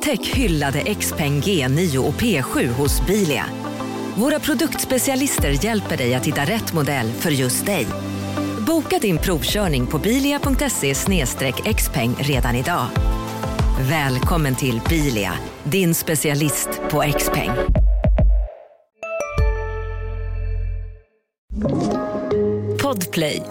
Upptäck hyllade XPeng G9 och P7 hos Bilia. Våra produktspecialister hjälper dig att hitta rätt modell för just dig. Boka din provkörning på bilia.se/xpeng redan idag. Välkommen till Bilia, din specialist på XPeng. Podplay.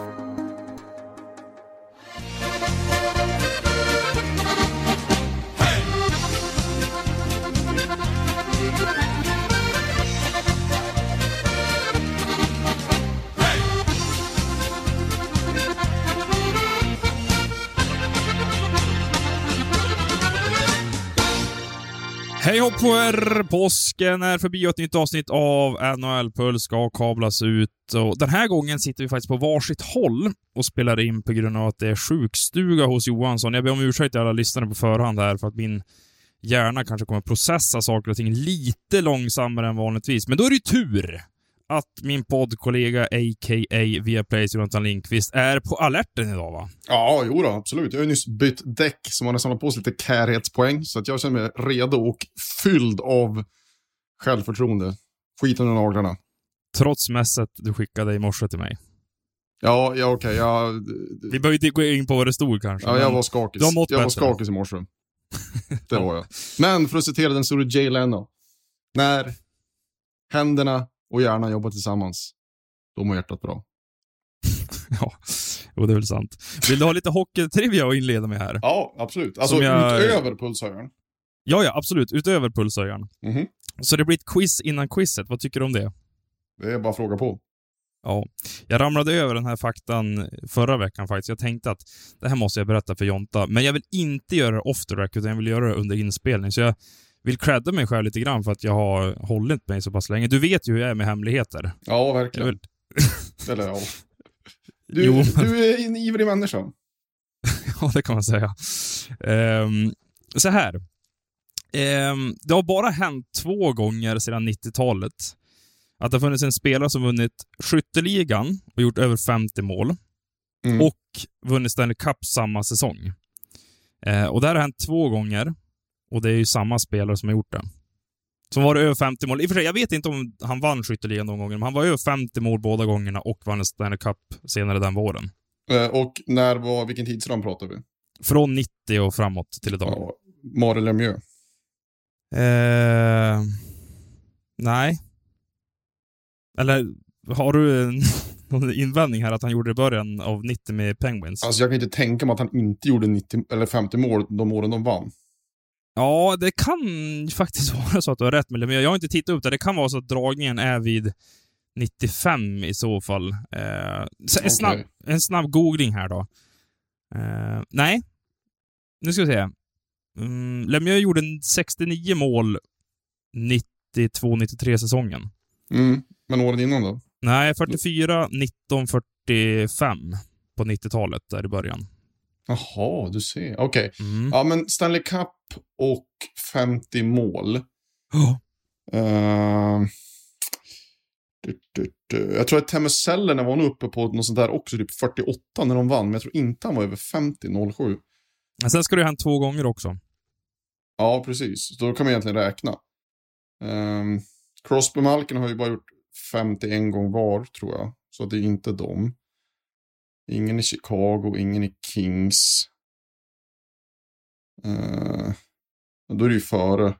Hej hopp på er! Påsken är förbi och ett nytt avsnitt av NHL-puls ska kablas ut. Och den här gången sitter vi faktiskt på varsitt håll och spelar in på grund av att det är sjukstuga hos Johansson. Jag ber om ursäkt till alla lyssnare på förhand här för att min hjärna kanske kommer processa saker och ting lite långsammare än vanligtvis. Men då är det ju tur att min poddkollega a.k.a. Viaplays Jonathan Lindqvist är på alerten idag, va? Ja, jo då, absolut. Jag har ju nyss bytt däck som har samlat på sig lite kärhetspoäng, så att jag känner mig redo och fylld av självförtroende. Skit under naglarna. Trots mässet du skickade i morse till mig. Ja, okej. Vi behöver inte gå in på vad det stod kanske. Ja, jag var skakig. Jag var skakig i morse. Det var jag. Men för att citera den stora Jay Leno. När händerna och hjärnan jobbar tillsammans, då mår hjärtat bra. Ja, och det är väl sant. Vill du ha lite hockeytrivia att inleda med här? Ja, absolut. Alltså utöver pulshöjaren. Ja, absolut. Utöver pulshöjaren. Mm-hmm. Så det blir ett quiz innan quizet. Vad tycker du om det? Det är bara att fråga på. Ja, jag ramlade över den här faktan förra veckan faktiskt. Jag tänkte att det här måste jag berätta för Jonta. Men jag vill inte göra det off the record, utan jag vill göra det under inspelning. Så jag vill credda mig själv lite grann för att jag har hållit mig så pass länge. Du vet ju hur jag är med hemligheter. Ja, verkligen. Eller ja. Du är en ivrig människa. Ja, det kan man säga. Så här. Det har bara hänt 2 gånger sedan 90-talet att det har funnits en spelare som vunnit skytteligan och gjort över 50 mål och vunnit Stanley Cup samma säsong. Och det här har hänt 2 gånger. Och det är ju samma spelare som har gjort det. Som var över 50 mål. I och för sig, jag vet inte om han vann skytteligan någon gång, men han var över 50 mål båda gångerna och vann Stanley Cup senare den våren. Och vilken tidsram pratar vi? Från 90 och framåt till idag. Ja, Mario Lemieux. Nej. Eller har du någon invändning här att han gjorde det i början av 90 med Penguins? Alltså jag kan inte tänka mig att han inte gjorde 90 eller 50 mål de åren de vann. Ja, det kan faktiskt vara så att du har rätt med det, men jag har inte tittat upp det. Det kan vara så att dragningen är vid 95 i så fall. En snabb googling här då. Nej. Nu ska vi se. Lemieux gjorde 69 mål 92-93 säsongen. Men åren innan då? Nej, 44, 19, 45 på 90-talet där i början. Jaha, du ser. Okej. Ja, men Stanley Cup och 50 mål. Jag tror att Temusellerna var nog uppe på något sånt där också, typ 48 när de vann. Men jag tror inte han var över 50-07. Men sen ska det ju hänt 2 gånger också. Ja, precis. Då kan man egentligen räkna. Crosby och Malkin har ju bara gjort 51 gånger var, tror jag. Så det är inte dem. Ingen i Chicago, ingen i Kings. Då är det ju före.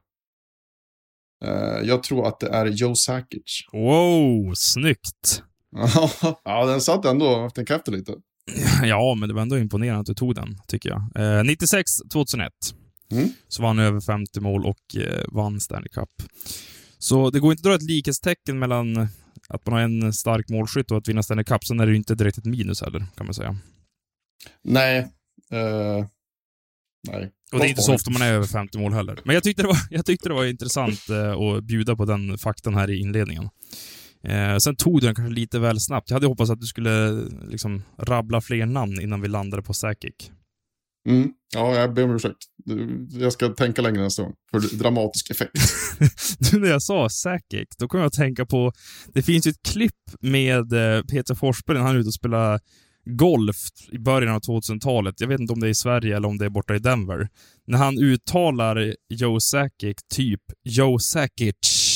Jag tror att det är Joe Sakic. Wow, snyggt. Ja, den satt ändå efter en kräfter lite. Ja, men det var ändå imponerande att du tog den, tycker jag. 96-2001 så vann han över 50 mål och vann Stanley Cup. Så det går inte att dra ett likhetstecken mellan att man har en stark målskytt och att vinna Stanley Cup. Sen är det ju inte direkt ett minus heller, kan man säga. Nej. Nej. Och det är inte så ofta man är över 50 mål heller. Men jag tyckte det var intressant att bjuda på den faktan här i inledningen. Sen tog du den kanske lite väl snabbt. Jag hade hoppats att du skulle liksom rabbla fler namn innan vi landade på Sakic. Ja, jag ber om ursäkt. Jag ska tänka längre nästa gång för dramatisk effekt. Du, när jag sa Sakic, då kom jag att tänka på, det finns ju ett klipp med Peter Forsberg när han är ute och spelar golf i början av 2000-talet. Jag vet inte om det är i Sverige eller om det är borta i Denver. När han uttalar Joe Sakic typ Joe Sakic.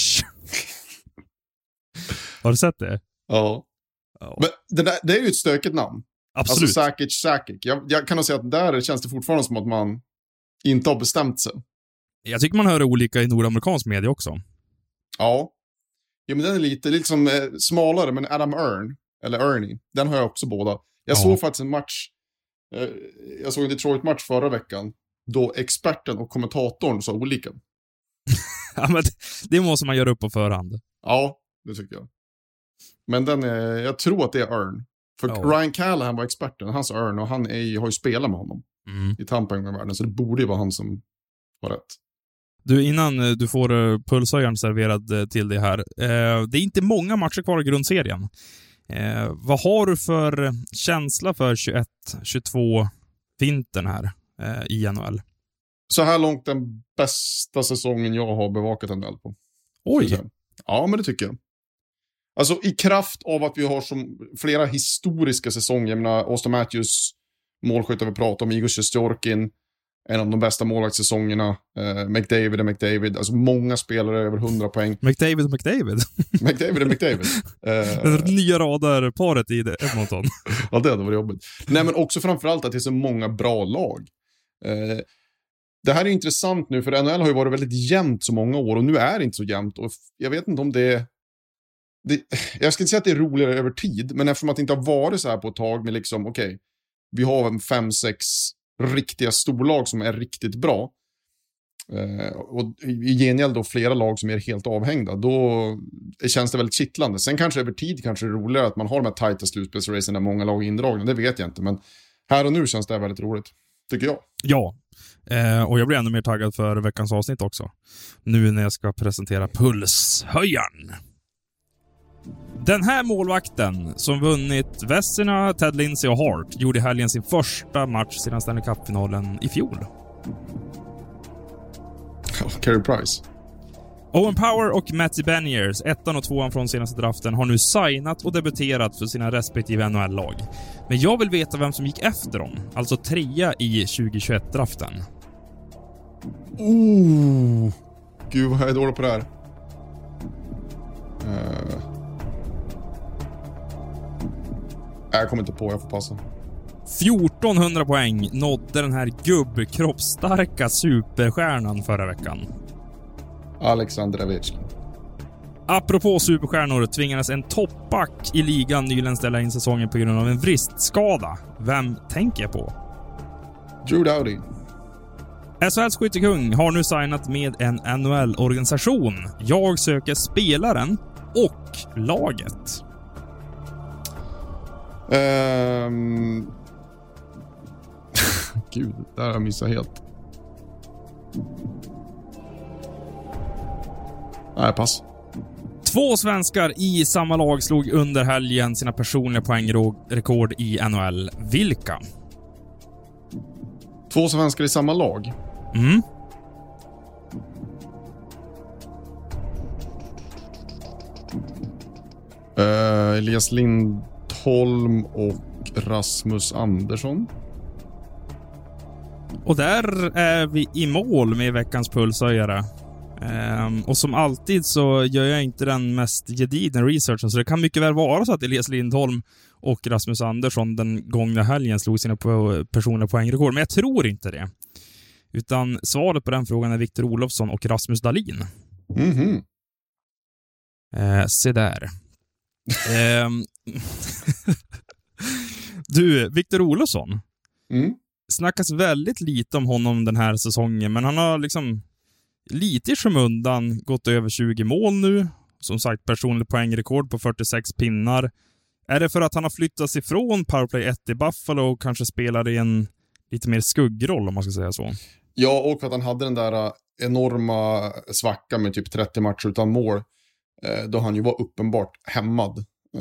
Har du sett det? Ja. Men det är ju ett stökigt namn. Absolut. Alltså Sakic. Jag kan nog säga att där känns det fortfarande som att man inte har bestämt sig. Jag tycker man hör olika i nordamerikansk media också. Ja. Ja, men den är lite liksom smalare, men Adam Earn, eller Ernie, den har jag också båda. Jag såg faktiskt en match, jag såg en Detroit-match förra veckan, då experten och kommentatorn sa olika. Ja, men det måste man göra upp på förhand. Ja, det tycker jag. Men den är, jag tror att det är Earn. För Ryan Callahan var experten, hans Earn, och han har ju spelat med honom i Tampa en gång i världen, så det borde ju vara han som var rätt. Du, innan du får pulshöjaren serverad till det här. Det är inte många matcher kvar i grundserien. Vad har du för känsla för 21-22 vintern här i NHL? Så här långt den bästa säsongen jag har bevakat NHL på. Oj! Ja, men det tycker jag. Alltså i kraft av att vi har som flera historiska säsonger. Jag menar, Auston Matthews målskytt vi pratar om, Igor Shesterkin, en av de bästa målvaktssäsongerna. McDavid. Alltså många spelare över 100 poäng. McDavid. McDavid. Det nya radarparet i Edmonton. Ja, det hade varit jobbigt. Nej, men också framförallt att det är så många bra lag. Det här är intressant nu, för NHL har ju varit väldigt jämnt så många år, och nu är det inte så jämnt. Och jag vet inte om jag ska inte säga att det är roligare över tid, men eftersom att det inte har varit så här på ett tag med liksom, okej, vi har 5-6 riktiga storlag som är riktigt bra, och i gengäld då flera lag som är helt avhängda, då känns det väldigt kittlande. Sen kanske över tid kanske det är roligare att man har de här tajta slutspelsracen där många lag är indragna, det vet jag inte, men här och nu känns det väldigt roligt, tycker jag. Ja, och jag blir ännu mer taggad för veckans avsnitt också, nu när jag ska presentera pulshöjaren. Den här målvakten som vunnit Vezina, Ted Lindsay och Hart gjorde i helgen sin första match sedan Stanley Cup-finalen i fjol. Carey Price. Owen Power och Matty Beniers, 1:an och 2:an från senaste draften, har nu signat och debuterat för sina respektive NHL-lag. Men jag vill veta vem som gick efter dem, alltså 3:a i 2021-draften. Gud, vad är dålig på det här. Jag kommer inte på, jag får passa. 1400 poäng nådde den här gubbkroppsstarka superstjärnan förra veckan. Alexander Ovechkin. Apropå superstjärnor tvingades en toppback i ligan nyligen ställa in säsongen på grund av en vristskada. Vem tänker jag på? Drew Doughty. SHLs skyttekung har nu signat med en NHL-organisation. Jag söker spelaren och laget. Gud, där har jag missat helt. Nej, pass. 2 svenskar i samma lag slog under helgen sina personliga poängrekord i NHL. Vilka? 2 svenskar i samma lag? Elias Lindholm och Rasmus Andersson. Och där är vi i mål med veckans pulshöjare. Och som alltid så gör jag inte den mest gedigna researchen, så det kan mycket väl vara så att Elias Lindholm och Rasmus Andersson den gångna helgen slog sina personliga poängrekord. Men jag tror inte det. Utan svaret på den frågan är Victor Olofsson och Rasmus Dahlin. Se där. Du, Victor Olofsson. Snackas väldigt lite om honom den här säsongen, men han har liksom lite i skymundan gått över 20 mål nu. Som sagt, personlig poängrekord på 46 pinnar. Är det för att han har flyttats ifrån Powerplay 1 i Buffalo och kanske spelar i en lite mer skuggroll, om man ska säga så? Ja, och för att han hade den där enorma svackan med typ 30 matcher utan mål, då han ju var uppenbart hämmad.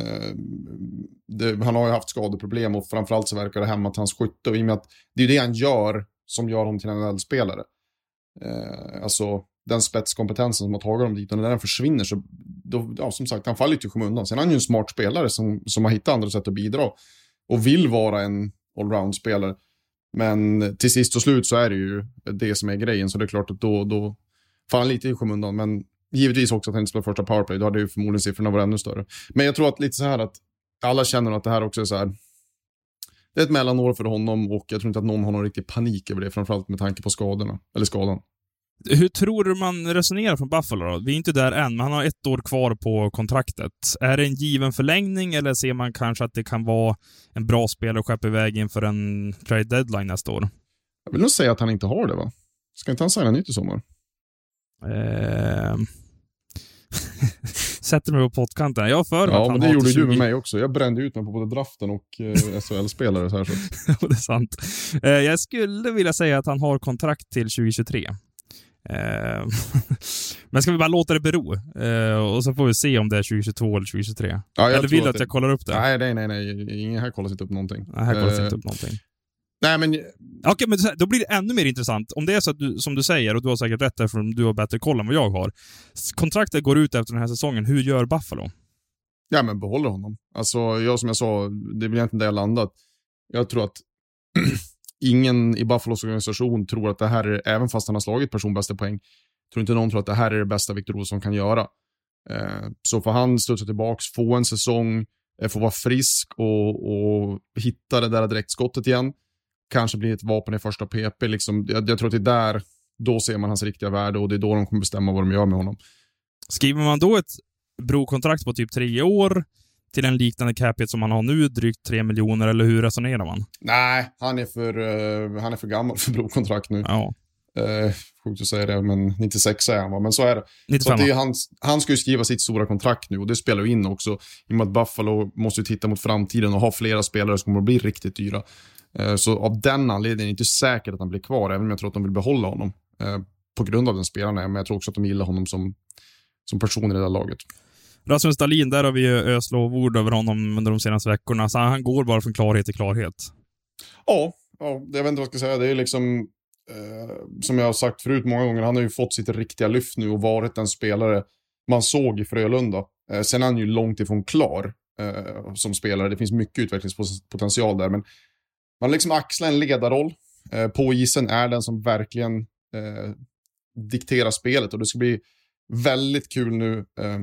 Han har ju haft skadeproblem, och framförallt så verkar det hämmat hans skytte, och i och med att det är det han gör som gör honom till en NHL-spelare. Alltså den spetskompetensen som har tagit dem dit, och när den försvinner så då, ja, som sagt, han faller till skymundan. Sen är han ju en smart spelare som har hittat andra sätt att bidra. och vill vara en allround-spelare. Men till sist och slut så är det ju det som är grejen. Så det är klart att då får han lite i skymundan. Men givetvis också att han inte spelar första powerplay. Då hade ju förmodligen siffrorna varit ännu större. Men jag tror att lite så här att alla känner att det här också är så här. Det är ett mellanår för honom och jag tror inte att någon har någon riktig panik över det. Framförallt med tanke på skadan. Hur tror du man resonerar från Buffalo då? Vi är inte där än, men han har 1 år kvar på kontraktet. Är det en given förlängning eller ser man kanske att det kan vara en bra spelare att skeppa iväg inför en trade deadline nästa år? Jag vill nog säga att han inte har det, va? Ska inte han signa nytt i sommar? Sätter mig på pottkanten. Jag för ja, men det gjorde du med mig också. Jag brände ut mig på både draften och SHL-spelare. Så här, så. Det är sant. Jag skulle vilja säga att han har kontrakt till 2023. Men ska vi bara låta det bero? Och så får vi se om det är 2022 eller 2023. Ja, eller vill du att jag kollar upp det? Nej. Ingen här kollar inte upp någonting. Nej, här kollar inte upp någonting. Nej, men... Okej, men då blir det ännu mer intressant. Om det är så att du, som du säger, och du har säkert rätt eftersom du har bättre koll än vad jag har. Kontraktet går ut efter den här säsongen. Hur gör Buffalo? Ja, men behåller honom. Alltså, som jag sa, det blir egentligen där jag landat. Jag tror att ingen i Buffalos organisation tror att det här är, även fast han har slagit personbästa poäng, tror inte någon tror att det här är det bästa Victor Olofsson kan göra. Så får han studsa tillbaks, få en säsong, få vara frisk och hitta det där direktskottet igen. Kanske blir ett vapen i första PP. Liksom, jag tror att det är där, då ser man hans riktiga värde och det är då de kommer bestämma vad de gör med honom. Skriver man då ett brokontrakt på typ 3 år till en liknande capita som man har nu, drygt 3 miljoner, eller hur resonerar man? Nej, han är för gammal för brokontrakt nu. Ja. Sjukt att säga det, men 96 är han, va? Men så är det. 95. Så att det är han ska ju skriva sitt stora kontrakt nu och det spelar ju in också. I och med att Buffalo måste ju titta mot framtiden och ha flera spelare som kommer att bli riktigt dyra. Så av den anledningen är det inte säkert att han blir kvar, även om jag tror att de vill behålla honom. På grund av den spelaren, men jag tror också att de gillar honom som person i det där laget. Rasmus Dahlin, där har vi öslovord över honom under de senaste veckorna. Så han går bara från klarhet till klarhet. Ja, jag vet inte vad jag ska säga. Det är liksom, som jag har sagt förut många gånger, han har ju fått sitt riktiga lyft nu och varit en spelare man såg i Frölunda. Sen är han ju långt ifrån klar som spelare. Det finns mycket utvecklingspotential där, men man liksom axlar en ledarroll. På isen är den som verkligen dikterar spelet och det ska bli väldigt kul nu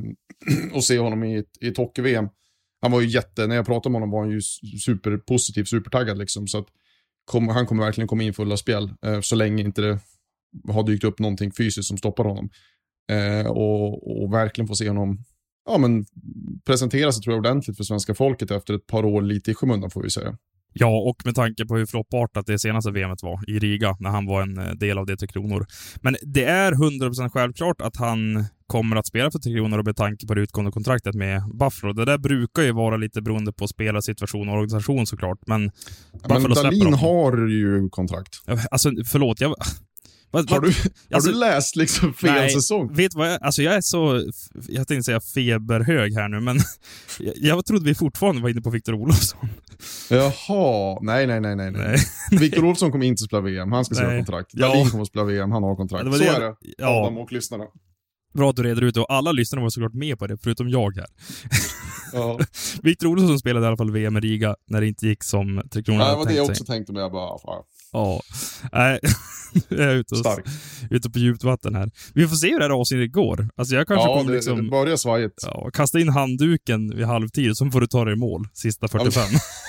att se honom i ett hockey-VM. Han var ju när jag pratade med honom var han ju superpositiv, supertaggad liksom, så att han kommer verkligen komma in fulla spel så länge inte det har dykt upp någonting fysiskt som stoppar honom. Och verkligen få se honom presentera sig, tror jag, ordentligt för svenska folket efter ett par år lite i skymundan, får vi säga. Ja, och med tanke på hur floppartat det senaste VMet var i Riga, när han var en del av det 3 Kronor. Men det är 100% självklart att han kommer att spela för 3 Kronor och med tanke på det utgående kontraktet med Buffalo. Det där brukar ju vara lite beroende på spelarsituation och organisation såklart, men Buffalo Dahlin har ju kontrakt. Alltså, förlåt, Har du läst liksom fel säsong? Vet vad jag är så, jag tänkte säga feberhög här nu, men jag trodde vi fortfarande var inne på Victor Olofsson. Jaha, nej. Victor Olofsson kommer inte att spela VM, han ska skriva kontrakt. Dahlin kommer att spela VM, han har kontrakt. Så är det, Adam och lyssnarna. Bra att du reder ut det, och alla lyssnare var såklart med på det, förutom jag här. Ja. Victor Olofsson spelade i alla fall VM i Riga när det inte gick som 3 Kronor. Nej, det var det jag också tänkte, men jag bara... Ja, nej. Jag är ute på djupt vatten här. Vi får se hur det här avsnittet går. Alltså jag kanske kommer liksom... det börjar svajigt. Ja, kasta in handduken vid halvtid, så får du ta dig i mål sista 45.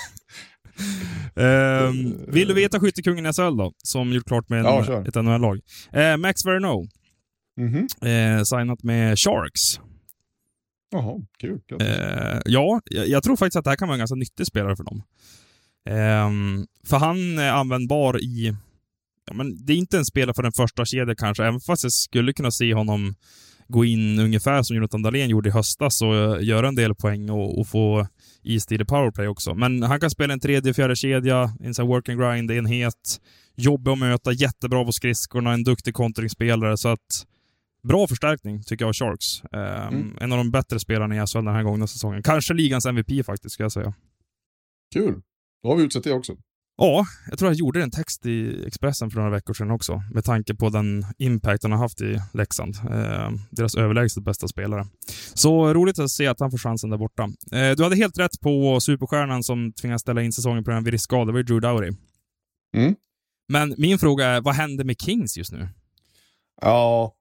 Vill du veta skyttekungen i SHL då? Som gjort klart med ett NHL-lag. Max Verneau. Signat med Sharks. Jaha, kul. Ja, jag tror faktiskt att det här kan vara en ganska nyttig spelare för dem. För han är användbar i... Ja, men det är inte en spelare för den första kedjan kanske, även fast jag skulle kunna se honom gå in ungefär som Jonathan Dahlén gjorde i höstas och göra en del poäng och få istid i powerplay också. Men han kan spela en 3-4 kedja, en sån work and grind enhet, jobbig att möta, jättebra på skridskorna, en duktig kontringsspelare, så att bra förstärkning tycker jag av Sharks. En av de bättre spelarna i SHL den här gångna säsongen. Kanske ligans MVP faktiskt, ska jag säga. Kul. Då har vi utsett det också. Ja, jag tror jag gjorde en text i Expressen för några veckor sedan också, med tanke på den impact han har haft i Leksand. Deras överlägset bästa spelare. Så roligt att se att han får chansen där borta. Du hade helt rätt på superstjärnan som tvingas ställa in säsongen på en virusskada. Det var ju Drew Doughty. Mm. Men min fråga är, vad händer med Kings just nu? Ja,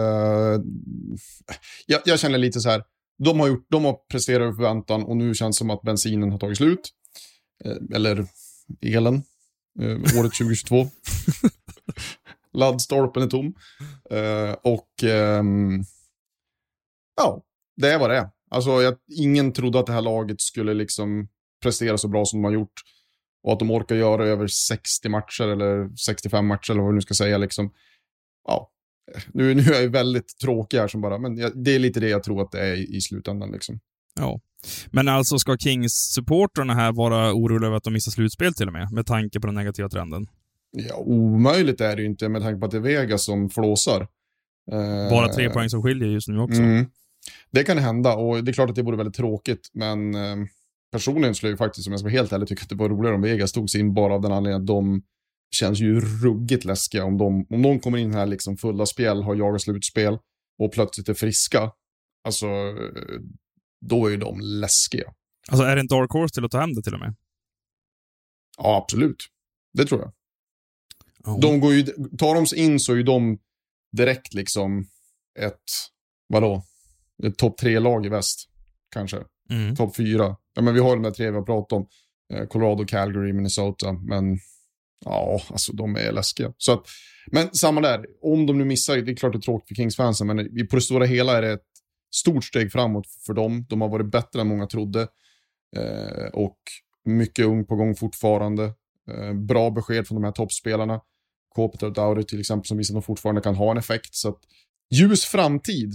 jag känner lite så här. De har presterat över förväntan och nu känns det som att bensinen har tagit slut. Eller elen. Året 2022. Laddstolpen är tom. Ja, det är vad det är. Alltså, ingen trodde att det här laget skulle liksom prestera så bra som de har gjort. Och att de orkar göra över 60 matcher eller 65 matcher eller vad du nu ska säga liksom. Ja, nu är jag ju väldigt tråkig här som bara, men det är lite det jag tror att det är i slutändan liksom. Ja, men alltså ska Kings-supporterna här vara oroliga över att de missar slutspel till och med tanke på den negativa trenden? Ja, omöjligt är det ju inte med tanke på att det är Vegas som flåsar. Bara 3 poäng som skiljer just nu också. Det kan hända och det är klart att det vore väldigt tråkigt, men personligen skulle jag faktiskt, som jag ska vara helt ärlig, tycka att det var roligare om Vegas tog sig in bara av den anledningen att de känns ju ruggigt läskiga om de kommer in här liksom fulla spel, har jagat slutspel och plötsligt är friska. Alltså, då är ju de läskiga. Alltså är det en dark horse till att ta hem det till och med? Ja, absolut. Det tror jag. Oh. De går ju, tar de sig in så är ju de direkt liksom ett topp 3-lag i väst. Kanske. Topp 4. Ja, men vi har de där 3 vi har pratat om. Colorado, Calgary, Minnesota. Men ja, alltså de är läskiga. Så att, men samma där. Om de nu missar, det är klart det är tråkigt för Kings-fansen, men på det stora hela är det ett stort steg framåt för dem. De har varit bättre än många trodde. Och mycket ung på gång fortfarande. Bra besked från de här toppspelarna. Kopitar och Doughty till exempel, som visar att de fortfarande kan ha en effekt. Så att, ljus framtid.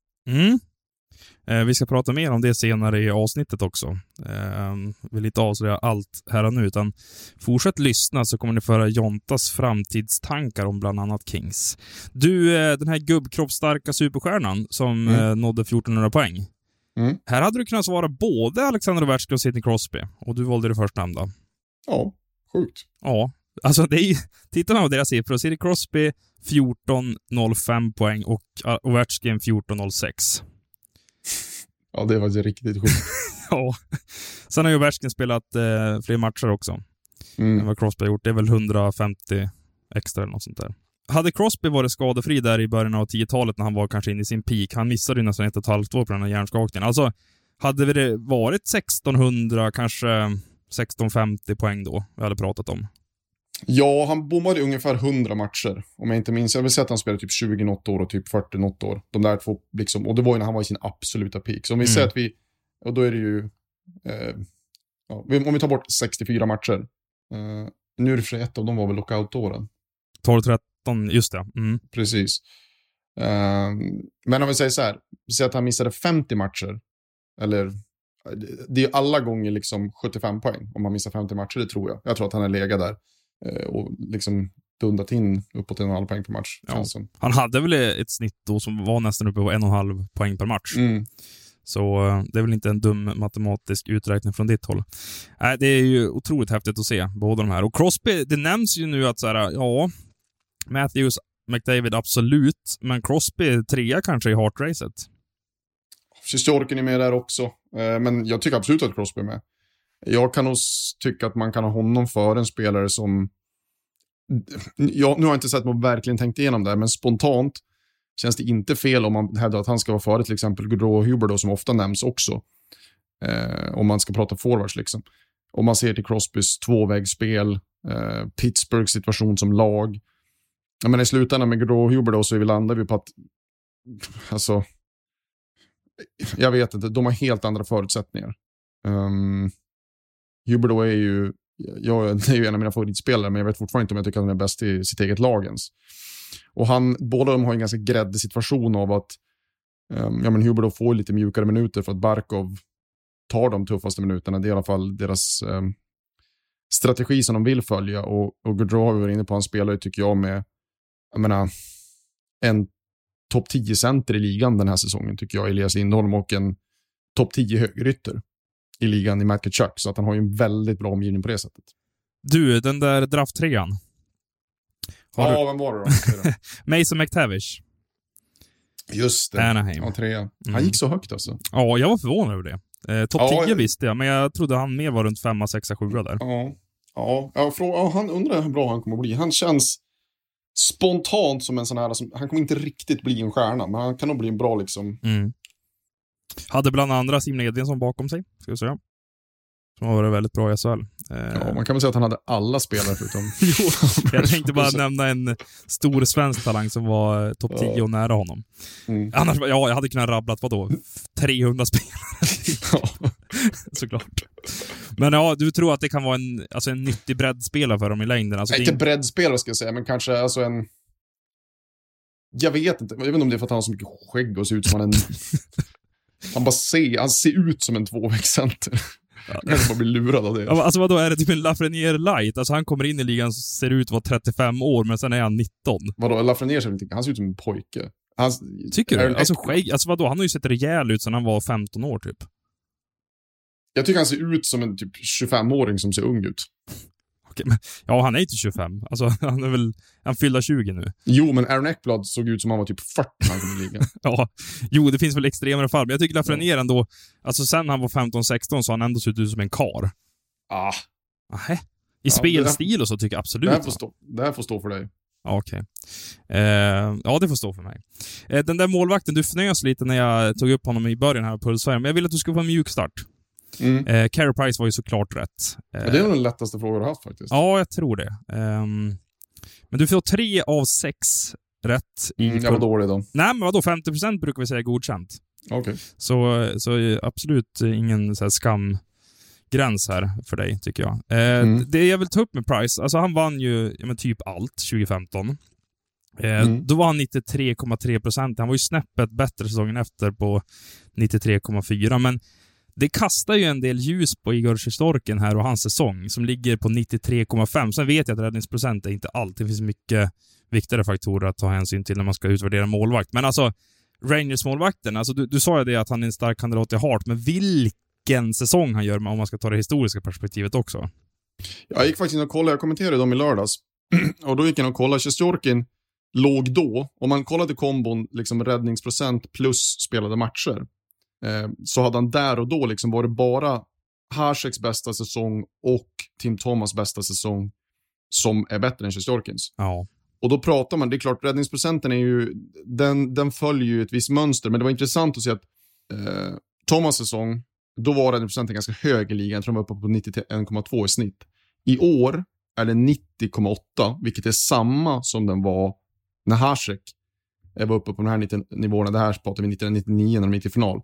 Vi ska prata mer om det senare i avsnittet också. Vill inte avslöja allt här och nu, utan fortsätt lyssna så kommer ni föra Jontas framtidstankar om bland annat Kings. Du, den här gubbkroppsstarka superstjärnan som nådde 1400 poäng. Här hade du kunnat svara både Alexander Ovechkin och Sidney Crosby, och du valde det förstnämnda. Ja, sjukt. Ja, alltså det är, tittar man på deras siffror, Sidney Crosby 14,05 poäng och Ovechkin 14,06. Ja, det var riktigt sjukt. Ja. Sen har ju Ovechkin spelat fler matcher också än vad Crosby har gjort. Det är väl 150 extra eller något sånt där. Hade Crosby varit skadefri där i början av 10-talet när han var kanske inne i sin peak, han missade ju nästan 1,5 år på den här hjärnskakningen. Alltså, hade det varit 1600, kanske 1650 poäng då vi hade pratat om? Ja, han bommade ungefär 100 matcher. Om jag inte minns. Jag vill säga att han spelade typ 20 något år och typ 40 något år. De där två liksom, och det var ju när han var i sin absoluta peak. Så om vi säger att och då är det ju om vi tar bort 64 matcher. Nu är det för ett av dem var väl lockout-åren. 12-13, just det. Precis. Men om vi säger så här, vi säger att han missade 50 matcher. Eller det är alla gånger liksom 75 poäng om han missar 50 matcher, det tror jag. Jag tror att han är legat där och liksom dundat in uppåt 1,5 poäng per match. Ja. Han hade väl ett snitt då som var nästan uppe på 1,5 poäng per match. Så det är väl inte en dum matematisk uträkning från ditt håll. Det är ju otroligt häftigt att se båda de här. Och Crosby, det nämns ju nu att så här, ja, Matthews, McDavid absolut, men Crosby 3 kanske i heart-racet. Sjustorken är med där också. Men jag tycker absolut att Crosby är med. Jag kan nog tycka att man kan ha honom för en spelare som... nu har jag inte sett man verkligen tänkt igenom det, men spontant känns det inte fel om man hävdar att han ska vara före till exempel Gaudreau och Huber då, som ofta nämns också. Om man ska prata forwards liksom. Om man ser till Crosbys tvåvägsspel, Pittsburghs situation som lag. Jag menar, i slutändan med Gaudreau och Huber då, så landar vi på att alltså... Jag vet inte, de har helt andra förutsättningar. Huber då är ju det är ju en av mina favoritspelare, men jag vet fortfarande inte om jag tycker att han är bäst i sitt eget lagens. Och båda de har en ganska gräddig situation av att men Huber då får lite mjukare minuter för att Barkov tar de tuffaste minuterna. Det är i alla fall deras strategi som de vill följa, och Gaudreau har vi varit inne på, han spelar ju, tycker jag, med en topp 10 center i ligan den här säsongen, tycker jag, Elias Lindholm, och en topp 10 högerytter i ligan i Matt Tkachuk, så att han har ju en väldigt bra omgivning på det sättet. Du, den där draft-trean. Vem var det då? Mason McTavish. Just det. Anaheim. Ja, 3. Han gick så högt alltså. Ja, jag var förvånad över det. Topp 10 visste jag, men jag trodde han mer var runt 5, 6, 7 där. Han undrar hur bra han kommer att bli. Han känns spontant som en sån här, han kommer inte riktigt bli en stjärna, men han kan nog bli en bra liksom. Hade bland andra Simon Edvinsson bakom sig, ska jag säga. Som har varit väldigt bra i SHL. Ja, man kan väl säga att han hade alla spelare förutom... Jo, jag tänkte bara nämna en stor svensk talang som var topp 10 och nära honom. Annars, jag hade kunnat rabblat, 300 spelare. Såklart. Men ja, du tror att det kan vara en nyttig breddspelare för dem i längden? Alltså, inte breddspelare ska jag säga, men kanske alltså en... Jag vet inte om det är för att han har så mycket skägg och ser ut som han ser ut som en tvåvägscenter. Jag kanske bara blir lurad av det. Ja, alltså vadå, är det typ en Lafreniere light? Alltså han kommer in i ligan och ser ut att vara 35 år, men sen är han 19. Vadå, Lafreniere han ser ut som en pojke. Tycker du? Alltså skägg, alltså vadå, han har ju sett rejäl ut sedan han var 15 år typ. Jag tycker han ser ut som en typ 25-åring som ser ung ut. Okej, men ja, han är inte 25. Alltså han fyller 20 nu. Jo, men Aaron Ekblad såg ut som han var typ 40 när han kom i ligan. Ja, jo, det finns väl extremare fall. Men jag tycker Lafreniere ändå, alltså sen han var 15-16 så har han ändå sett ut som en kar. Nähä. I spelstil och så tycker jag absolut. Det här får stå för dig. Okej. Ja, det får stå för mig. Den där målvakten, du fnös lite när jag tog upp honom i början här på Pulsfärgen, men jag vill att du ska få en mjuk start. Carey Price var ju såklart rätt. Det är nog den lättaste frågan du har haft faktiskt. Ja, jag tror det. Men du får 3 av 6 rätt. Jag var dålig då. Nej, men vadå? 50% brukar vi säga godkänt. Okej. Så absolut ingen så här skamgräns här för dig, tycker jag. Det jag vill ta upp med Price, alltså han vann ju typ allt 2015. Då var han 93,3%. Han var ju snäppet bättre säsongen efter på 93,4%. Men det kastar ju en del ljus på Igor Shesterkin här och hans säsong som ligger på 93,5%. Sen vet jag att räddningsprocent är inte allt. Det finns mycket viktigare faktorer att ta hänsyn till när man ska utvärdera målvakt. Men alltså, Rangers-målvakten, alltså du sa ju det att han är en stark kandidat till Hart, men vilken säsong han gör om man ska ta det historiska perspektivet också. Jag gick faktiskt in och kollade, jag kommenterade dem i lördags. Och då gick jag in och kollade, Shesterkin låg då, om man kollade kombon liksom räddningsprocent plus spelade matcher, så hade han där och då liksom varit bara Haseks bästa säsong och Tim Thomas bästa säsong som är bättre än Shesterkins. Ja. Och då pratar man, det är klart, räddningsprocenten är ju, den följer ju ett visst mönster, men det var intressant att se att Thomas säsong, då var räddningsprocenten ganska hög i ligan, jag tror de var uppe på 91,2 i snitt. I år är det 90,8, vilket är samma som den var när Hasek var uppe på de här nivåerna. Det här pratar vi 1999 när de gick till final.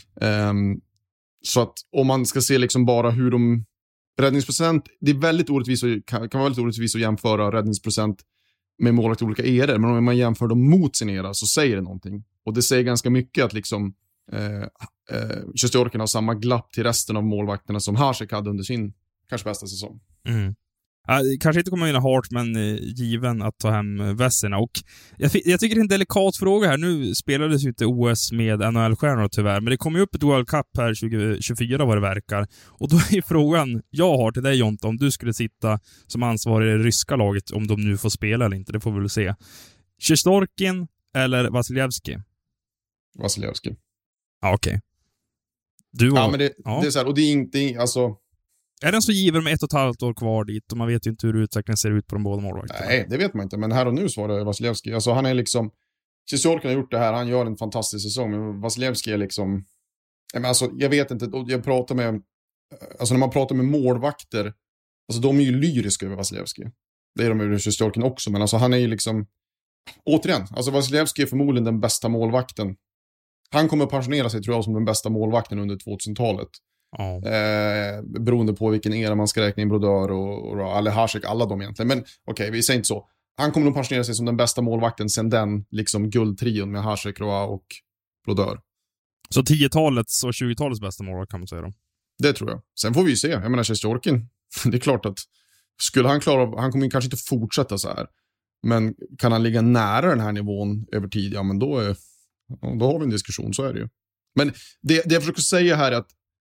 Så att om man ska se liksom bara hur de... Räddningsprocent, det är väldigt orättvist, kan vara väldigt orättvist att jämföra räddningsprocent med målvakt i olika eror. Men om man jämför dem mot sin era så säger det någonting. Och det säger ganska mycket att liksom Shesterkin har samma glapp till resten av målvakterna som Hasek hade under sin kanske bästa säsong. Kanske inte kommer vinna Hart, men given att ta hem vässerna. Och jag tycker det är en delikat fråga här. Nu spelades ju inte OS med NHL-stjärnor tyvärr, men det kommer ju upp ett World Cup här 2024 vad det verkar. Och då är frågan jag har till dig, Jonte, om du skulle sitta som ansvarig i det ryska laget, om de nu får spela eller inte, det får vi väl se. Shesterkin eller Vasilevski? Vasilevski. Ja, okej. Ja, men det är så här, och det är inte, alltså... Är den så given med 1,5 år kvar dit och man vet ju inte hur utvecklingen ser ut på de båda målvakterna? Nej, det vet man inte, men här och nu svarar det Vasilevski. Alltså han är liksom, Shesterkin har gjort det här, han gör en fantastisk säsong, men Vasilevski är liksom, alltså jag vet inte, jag pratar med, alltså när man pratar med målvakter, alltså de är ju lyriska över Vasilevski. Det är de över Shesterkin också, men alltså han är ju liksom, återigen, alltså Vasilevski är förmodligen den bästa målvakten. Han kommer att pensionera sig, tror jag, som den bästa målvakten under 2000-talet. Oh. Beroende på vilken era man ska räkna in, Brodeur och eller Hasek, alla de egentligen. Men okej, vi säger inte så. Han kommer nog pensionera sig som den bästa målvakten sen den liksom guldtrion med Hasek, Roy och Brodeur. Så 10-talets och 20-talets bästa målvakt kan man säga då? Det tror jag. Sen får vi ju se. Jag menar Shesterkin, det är klart att skulle han klara, han kommer ju kanske inte fortsätta så här. Men kan han ligga nära den här nivån över tid, ja men då har vi en diskussion, så är det ju. Men det jag försöker säga här är att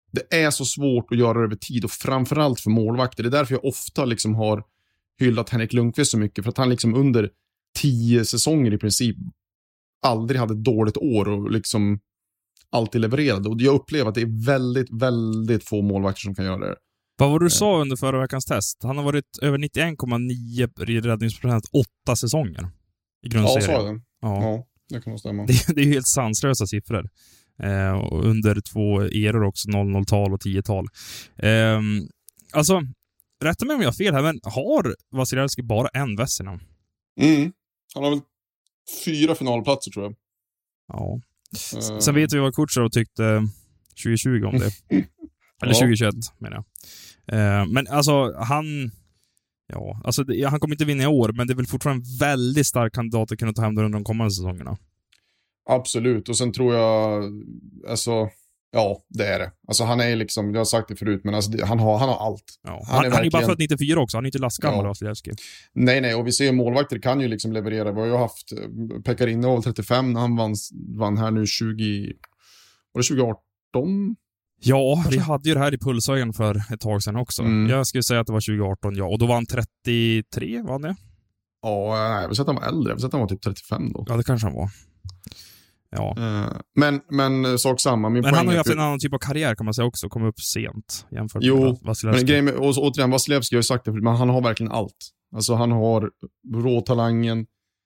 det är så svårt att göra det över tid och framförallt för målvakter. Det är därför jag ofta liksom har hyllat Henrik Lundqvist så mycket, för att han liksom under 10 säsonger i princip aldrig hade ett dåligt år och liksom alltid levererade. Och jag upplever att det är väldigt, väldigt få målvakter som kan göra det. Vad var du sa under förra veckans test? Han har varit över 91,9 i räddningsprocent 8 säsonger i grundserien. Ja, sa jag. Ja, det kan nog stämma. Det är ju helt sanslösa siffror. Och under 2 eror också, 00-tal och 10-tal. Alltså, rätta mig om jag har fel här, men har Vasilevskiy bara en Vesina? Han har väl 4 finalplatser, tror jag. Ja. Sen vet vi vad Kutjerov tyckte 2020 om det. Eller 2021 menar jag. Men alltså han han kommer inte vinna i år, men det är väl fortfarande en väldigt stark kandidat att kunna ta hem det under de kommande säsongerna. Absolut, och sen tror jag alltså, ja, det är det. Alltså han är liksom, jag har sagt det förut, men alltså, han har allt. Ja. Han är ju bara född 94 också, han är inte lastgammal, Vasilevskiy. Nej, och vi ser målvakter kan ju liksom leverera. Vi har ju haft Pekka Rinne 35 när han vann här nu 2018. Ja, vi hade ju det här i Pulshöjen för ett tag sedan också. Jag skulle säga att det var 2018, ja. Och då var han 33, var han det? Ja, nej, jag vill säga att han var äldre. Jag vill säga att han var typ 35 då. Ja, det kanske han var. Ja. Men sak samma. Men han har ju haft en annan typ av karriär kan man säga också. Kom upp sent jämfört med Vasilevskiy. Men grejen med, återigen, Vasilevskiy har ju sagt det, men han har verkligen allt. Alltså han har råtalangen,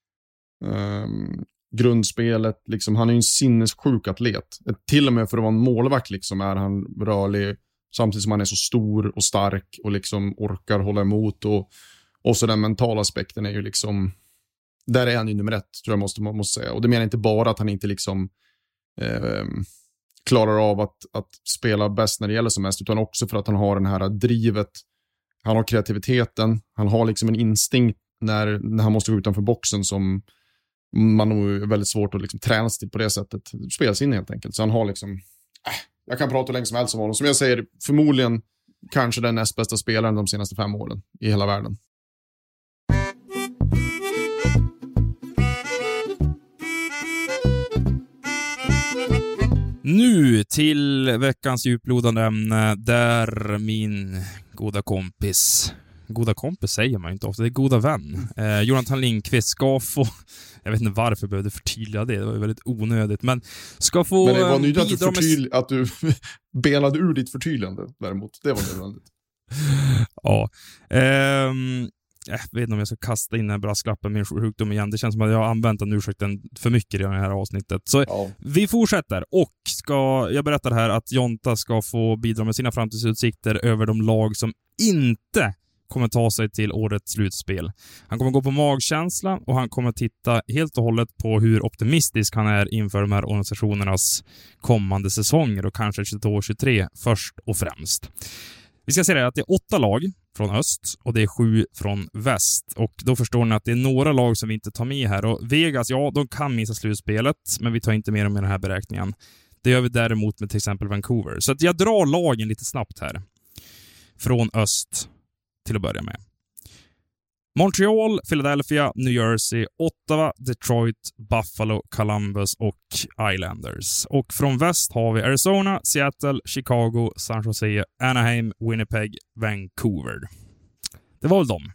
grundspelet, liksom, han är ju en sinnessjuk atlet. Till och med för att vara en målvakt liksom, är han rörlig, samtidigt som han är så stor och stark och liksom orkar hålla emot, och så den mentala aspekten är ju liksom, där är han ju nummer 1, tror jag man måste säga. Och det menar inte bara att han inte liksom klarar av att spela bäst när det gäller som mest, utan också för att han har den här drivet, han har kreativiteten, han har liksom en instinkt när han måste gå utanför boxen som man nog är väldigt svårt att liksom träna sig till på det sättet. Spelas in helt enkelt. Så han har liksom, jag kan prata hur länge som helst om honom. Som jag säger, förmodligen kanske den näst bästa spelaren de senaste 5 åren i hela världen. Nu till veckans djuplodande ämne, där min goda kompis säger man inte ofta, det är goda vän, Jonathan Lindqvist ska få, jag vet inte varför jag behövde förtydliga det var väldigt onödigt, men ska få. Men det var nytt att du belade ur ditt förtydligande däremot, det var nödvändigt. Ja, jag vet inte om jag ska kasta in en brasklapp med min sjukdom igen. Det känns som att jag har använt den ursäkten för mycket i det här avsnittet. Så vi fortsätter, och jag berättar här att Jonta ska få bidra med sina framtidsutsikter över de lag som inte kommer ta sig till årets slutspel. Han kommer gå på magkänsla, och han kommer titta helt och hållet på hur optimistisk han är inför de här organisationernas kommande säsonger, och kanske 22-23 först och främst. Vi ska säga att det är 8 lag från öst och det är 7 från väst. Och då förstår ni att det är några lag som vi inte tar med här. Och Vegas, ja, de kan missa slutspelet, men vi tar inte med dem i den här beräkningen. Det gör vi däremot med till exempel Vancouver. Så att jag drar lagen lite snabbt här. Från öst till att börja med. Montreal, Philadelphia, New Jersey, Ottawa, Detroit, Buffalo, Columbus och Islanders. Och från väst har vi Arizona, Seattle, Chicago, San Jose, Anaheim, Winnipeg, Vancouver. Det var väl dem.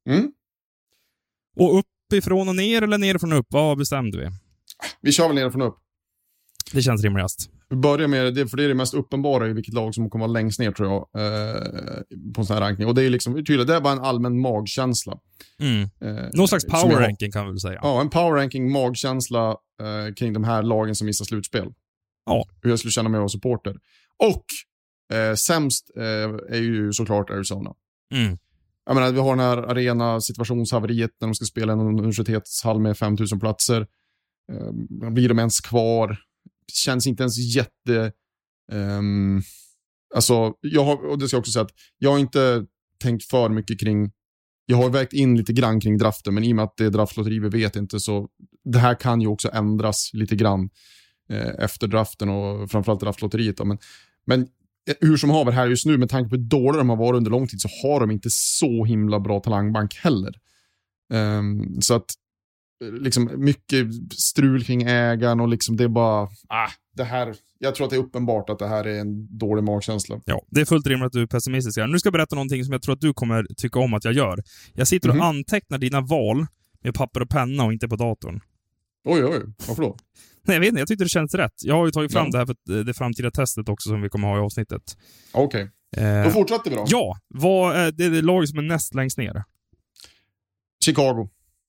Och uppifrån och ner eller nerifrån och upp? Vad bestämde vi? Vi kör väl nerifrån och upp. Det känns rimligast. Vi börjar med det, för det är det mest uppenbara i vilket lag som kommer vara längst ner, tror jag, på en sån här ranking. Och det är liksom tydligt, det är bara en allmän magkänsla. Någon slags power ranking kan vi väl säga. Ja, en power ranking, magkänsla kring de här lagen som missar slutspel. Ja. Hur jag skulle känna mig som supporter. Och sämst är ju såklart Arizona. Jag menar, vi har den här arena-situationshaveriet när de ska spela en universitetshall med 5000 platser. Blir de ens kvar? Känns inte ens jätte... alltså, och det ska jag också säga att jag har inte tänkt för mycket kring... Jag har vägt in lite grann kring draften, men i och med att det är draftlotteri, vi vet inte, så det här kan ju också ändras lite grann efter draften och framförallt draftlotteriet då. Men hur som haver här just nu, med tanke på hur dåliga de har varit under lång tid, så har de inte så himla bra talangbank heller. Så att liksom mycket strul kring ägaren och liksom det är bara, det här, jag tror att det är uppenbart att det här är en dålig magkänsla. Ja, det är fullt rimligt att du är pessimistisk. Nu ska jag berätta någonting som jag tror att du kommer tycka om att jag gör. Jag sitter och antecknar dina val med papper och penna och inte på datorn. Oj, varför då? Nej, jag vet inte, jag tyckte det känns rätt. Jag har ju tagit fram det här för det framtida testet också som vi kommer ha i avsnittet. Okej. Då fortsätter vi då. Ja, vad är det laget som är näst längst ner? Chicago.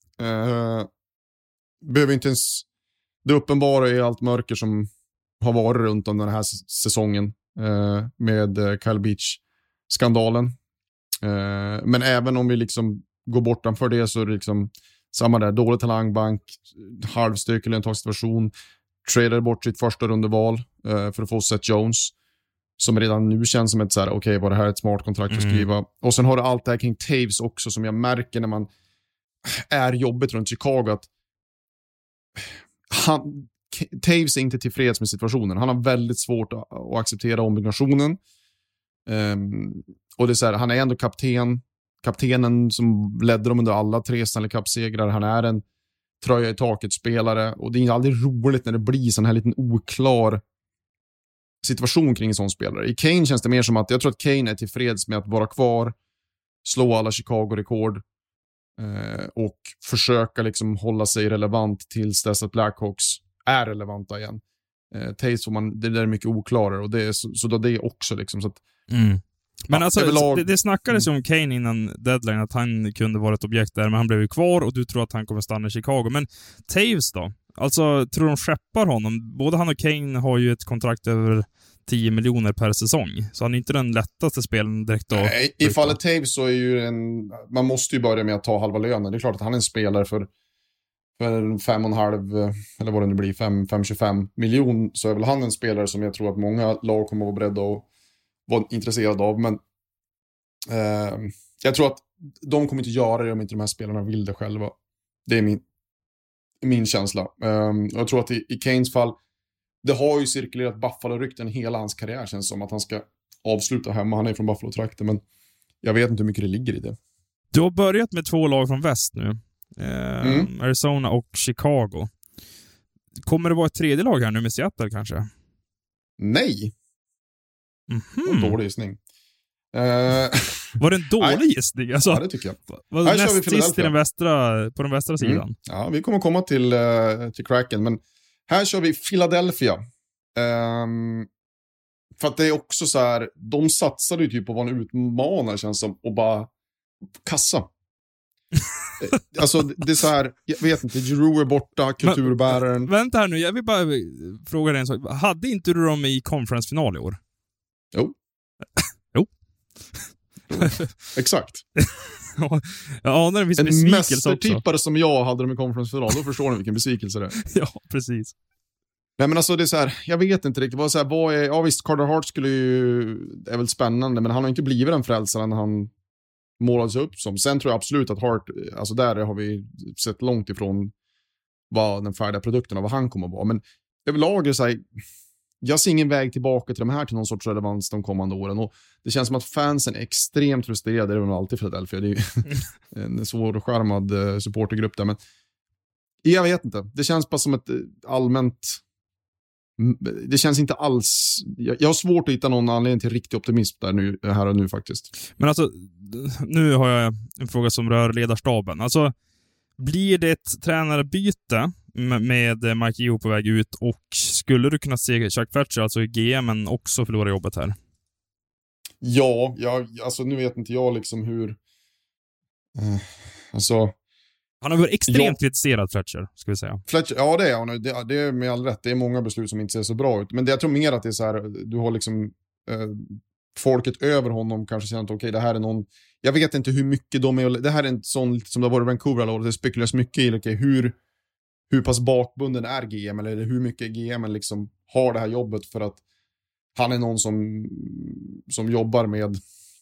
Behöver inte ens... Det uppenbara är allt mörker som har varit runt om den här säsongen med Kyle Beach-skandalen. Men även om vi liksom går bortanför det så är det liksom samma där. Dålig talangbank, halvstyck eller en tagsituation. Tradade bort sitt första rundeval för att få Seth Jones. Som redan nu känns som ett så här, okej, var det här ett smart kontrakt att skriva? Och sen har du allt det här kring Taves också som jag märker när man är jobbigt runt Chicago att Taves är inte tillfreds med situationen. Han har väldigt svårt att acceptera ombyggnationen. Och det är så här, han är ändå kaptenen som ledde dem under alla 3 Stanley Cup-segrar. Han är en tröja i taket-spelare och det är aldrig roligt när det blir sån här liten oklar situation kring en sån spelare. I Kane känns det mer som att jag tror att Kane är tillfreds med att vara kvar, slå alla Chicago-rekord och försöka liksom hålla sig relevant tills dess att Blackhawks är relevanta igen. Taves får man, det där är mycket oklarare och det är så då det är också liksom så att men alltså, det snackades ju om Kane innan deadline att han kunde vara ett objekt där, men han blev ju kvar och du tror att han kommer stanna i Chicago. Men Taves då? Alltså, tror de skeppar honom? Både han och Kane har ju ett kontrakt över 10 miljoner per säsong. Så han är inte den lättaste spelen direkt då. Nej, i fallet Taves så är ju man måste ju börja med att ta halva lönen. Det är klart att han är en spelare för 5,5 eller vad det nu blir, 5,25 miljoner, så är väl han en spelare som jag tror att många lag kommer att vara beredda att vara intresserade av. Men jag tror att de kommer inte göra det om inte de här spelarna vill det själva. Det är min känsla. Jag tror att i Kanes fall, det har ju cirkulerat Buffalo-rykten hela hans karriär, känns som att han ska avsluta hemma. Han är från Buffalo-trakten, men jag vet inte hur mycket det ligger i det. Du har börjat med 2 lag från väst nu. Arizona och Chicago. Kommer det vara ett tredje lag här nu med Seattle kanske? Nej. En dålig gissning. Var det en dålig gissning? Alltså, ja, det tycker jag. Var det näst sist på den västra sidan? Ja, vi kommer komma till Kraken, men här kör vi Philadelphia. För att det är också så här, de satsade ju typ på att vara en utmanare, känns som, och bara kassa. Alltså det är så här, jag vet inte, Giroux är borta, kulturbäraren. Men, vänta här nu, jag vill bara fråga dig en sak. Hade inte du dem i conference-final i år? Jo. Exakt. Ja, när det finns besvikelse också. En mästertippare som jag hade dem i conference-final, då förstår ni vilken besvikelse det är. Ja, precis. Nej, men alltså det är så här, jag vet inte riktigt ja visst, Carter Hart är väl spännande, men han har inte blivit den frälsaren han målade sig upp som. Sen tror jag absolut att Hart, alltså där har vi sett långt ifrån vad den färdiga produkten av vad han kommer att vara. Men överlag är det så här, jag ser ingen väg tillbaka till de här till någon sorts relevans de kommande åren. Och det känns som att fansen är extremt frustrerade. Det är väl alltid Philadelphia. Det är ju en svårskärmad supportergrupp där. Men jag vet inte. Det känns bara som ett allmänt... Det känns inte alls... Jag har svårt att hitta någon anledning till riktig optimism där nu, här och nu faktiskt. Men alltså, nu har jag en fråga som rör ledarstaben. Alltså, blir det ett tränarbyte med Mike Yeo på väg ut, och skulle du kunna se Chuck Fletcher, alltså GM:en, också förlora jobbet här? Ja, alltså nu vet inte jag liksom hur... Alltså... Han har varit extremt kritiserad, Fletcher, ska vi säga. Fletcher, ja, det är han. Det är med all rätt. Det är många beslut som inte ser så bra ut. Men jag tror mer att det är så här, du har liksom folket över honom kanske känner att okej, det här är någon... Jag vet inte hur mycket de är... Det här är en sån som det har varit i Vancouver alla år. Det spekuleras mycket i hur pass bakbunden är GM, eller hur mycket GM liksom har det här jobbet för att han är någon som jobbar med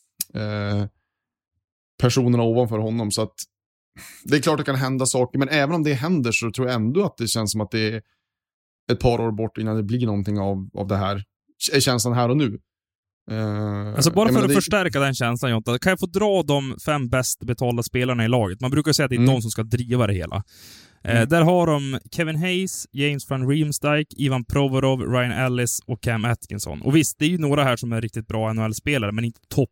personerna ovanför honom. Så att det är klart det kan hända saker, men även om det händer så tror jag ändå att det känns som att det är ett par år bort innan det blir någonting av det här. Är känslan här och nu. Alltså bara för att förstärka den känslan, Jonta, kan jag få dra de 5 bäst betalda spelarna i laget? Man brukar säga att det är någon som ska driva det hela. Där har de Kevin Hayes, James van Riemsdyk, Ivan Provorov, Ryan Ellis och Cam Atkinson. Och visst, det är ju några här som är riktigt bra NHL-spelare, men inte topp.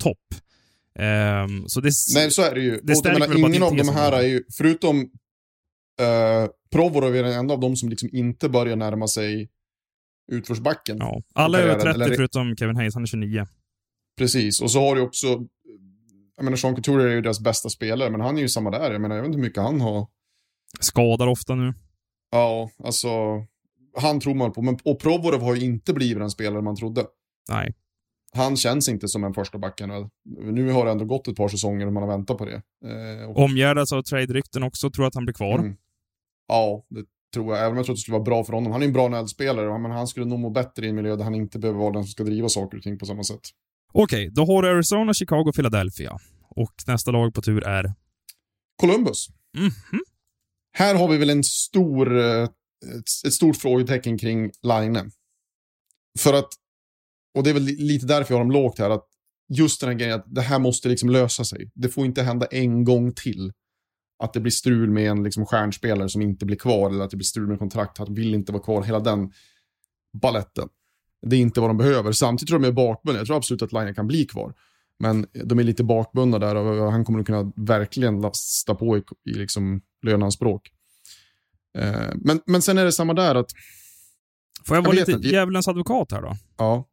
Så det, nej, så är det ju. Ingen av de här är ju, förutom Provorov är den enda av dem som liksom inte börjar närma sig utförsbacken. Ja, alla är över 30 förutom Kevin Hayes, han är 29. Precis, och så har du också, jag menar, Sean Couturier är ju deras bästa spelare, men han är ju samma där. Jag menar, jag vet inte hur mycket han har. Skadar ofta nu. Ja, alltså han tror man på, men och Provorov har ju inte blivit den spelare man trodde. Nej. Han känns inte som en första backen. Nu har det ändå gått ett par säsonger och man har väntat på det. Omgärdas av trade-rykten också, tror att han blir kvar. Ja, det tror jag. Även om jag tror att det skulle vara bra för honom. Han är en bra nödspelare, men han skulle nog må bättre i en miljö där han inte behöver vara den som ska driva saker och ting på samma sätt. Okej, då har du Arizona, Chicago och Philadelphia. Och nästa lag på tur är Columbus. Här har vi väl ett stort frågetecken kring Line. För att, och det är väl lite därför jag har dem lågt här, att just den här grejen att det här måste liksom lösa sig. Det får inte hända en gång till att det blir strul med en liksom stjärnspelare som inte blir kvar, eller att det blir strul med kontrakt, att vill inte vara kvar, hela den balletten. Det är inte vad de behöver. Samtidigt tror jag de är bakbundna. Jag tror absolut att Line kan bli kvar. Men de är lite bakbundna där, och han kommer att kunna verkligen lasta på i liksom löneanspråk. Men sen är det samma där att... Får jag vara lite djävulens advokat här då? Ja.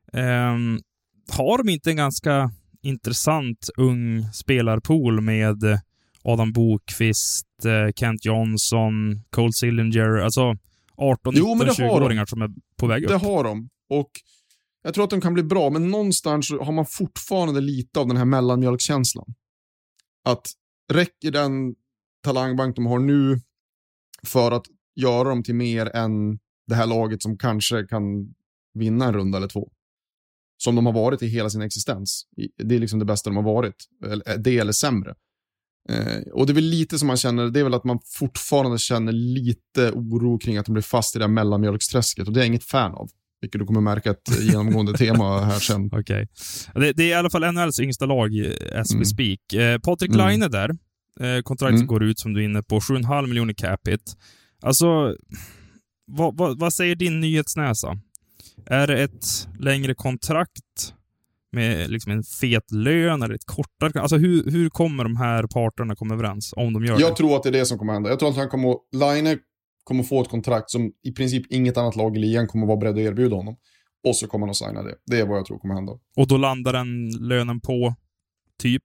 Har de inte en ganska intressant ung spelarpool med Adam Bokvist, Kent Johnson, Cole Sillinger, alltså 18, 19, 20-åringar som är på väg upp? Det har de. Och jag tror att de kan bli bra, men någonstans har man fortfarande lite av den här mellanmjölkskänslan. Att räcker den talangbank de har nu för att göra dem till mer än det här laget som kanske kan vinna en runda eller två. Som de har varit i hela sin existens. Det är liksom det bästa de har varit. Det eller sämre. Och det är väl lite som man känner, det är väl att man fortfarande känner lite oro kring att de blir fast i det här mellanmjölksträsket. Och det är inget fan av. Vilket du kommer märka ett genomgående tema här sen. Okej. Det är i alla fall NHLs yngsta lag, as we speak. Patrik Laine där. Kontraktet går ut, som du är inne på. 7,5 miljoner capita. Alltså, vad säger din nyhetsnäsa? Är det ett längre kontrakt med liksom en fet lön eller ett kortare? Alltså hur kommer de här parterna komma överens om de gör det? Jag tror att det är det som kommer hända. Jag tror att Laine kommer få ett kontrakt som i princip inget annat lag i ligan kommer vara beredd att erbjuda honom. Och så kommer han att signa det. Det är vad jag tror kommer hända. Och då landar den lönen på typ?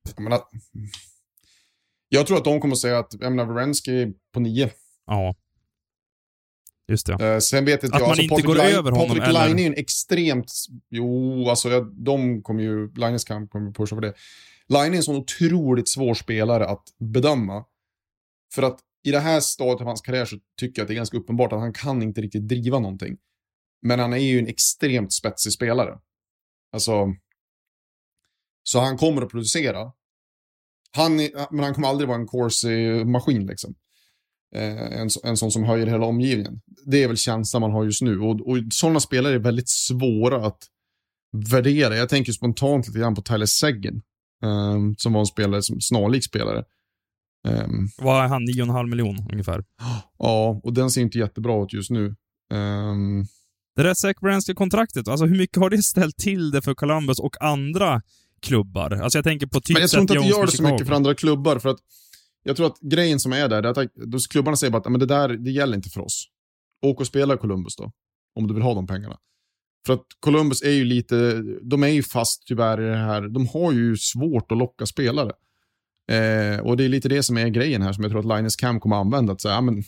Jag tror att de kommer att säga att Werenski på 9. Ja. Just det. Sen vet inte att jag. Man inte går över honom. Patrik Laine är ju en extremt... Jo, alltså de kommer ju... Laines kamp kommer att pusha för det. Laine är en sån otroligt svår spelare att bedöma. För att i det här stadiet av hans karriär så tycker jag att det är ganska uppenbart att han kan inte riktigt driva någonting. Men han är ju en extremt spetsig spelare. Alltså... Så han kommer att producera. Men han kommer aldrig vara en Corsi-maskin liksom. En sån som höjer hela omgivningen. Det är väl känslan man har just nu. Och sådana spelare är väldigt svåra att värdera. Jag tänker spontant lite grann på Tyler Seguin. Som var en spelare, som snarlik spelare. Vad är han? 9,5 miljoner ungefär? Ja, och den ser inte jättebra ut just nu. Det där Zach Werenski kontraktet, alltså hur mycket har det ställt till det för Columbus och andra klubbar? Alltså jag tänker på typ... Men jag tror inte att det gör det så mycket för andra klubbar, för att jag tror att grejen som är där, är att klubbarna säger bara att men det gäller inte för oss. Åk och spela Columbus då, om du vill ha de pengarna. För att Columbus är ju lite, de är ju fast tyvärr i det här, de har ju svårt att locka spelare. Och det är lite det som är grejen här, som jag tror att Linus Cam kommer att använda. Att säga, men...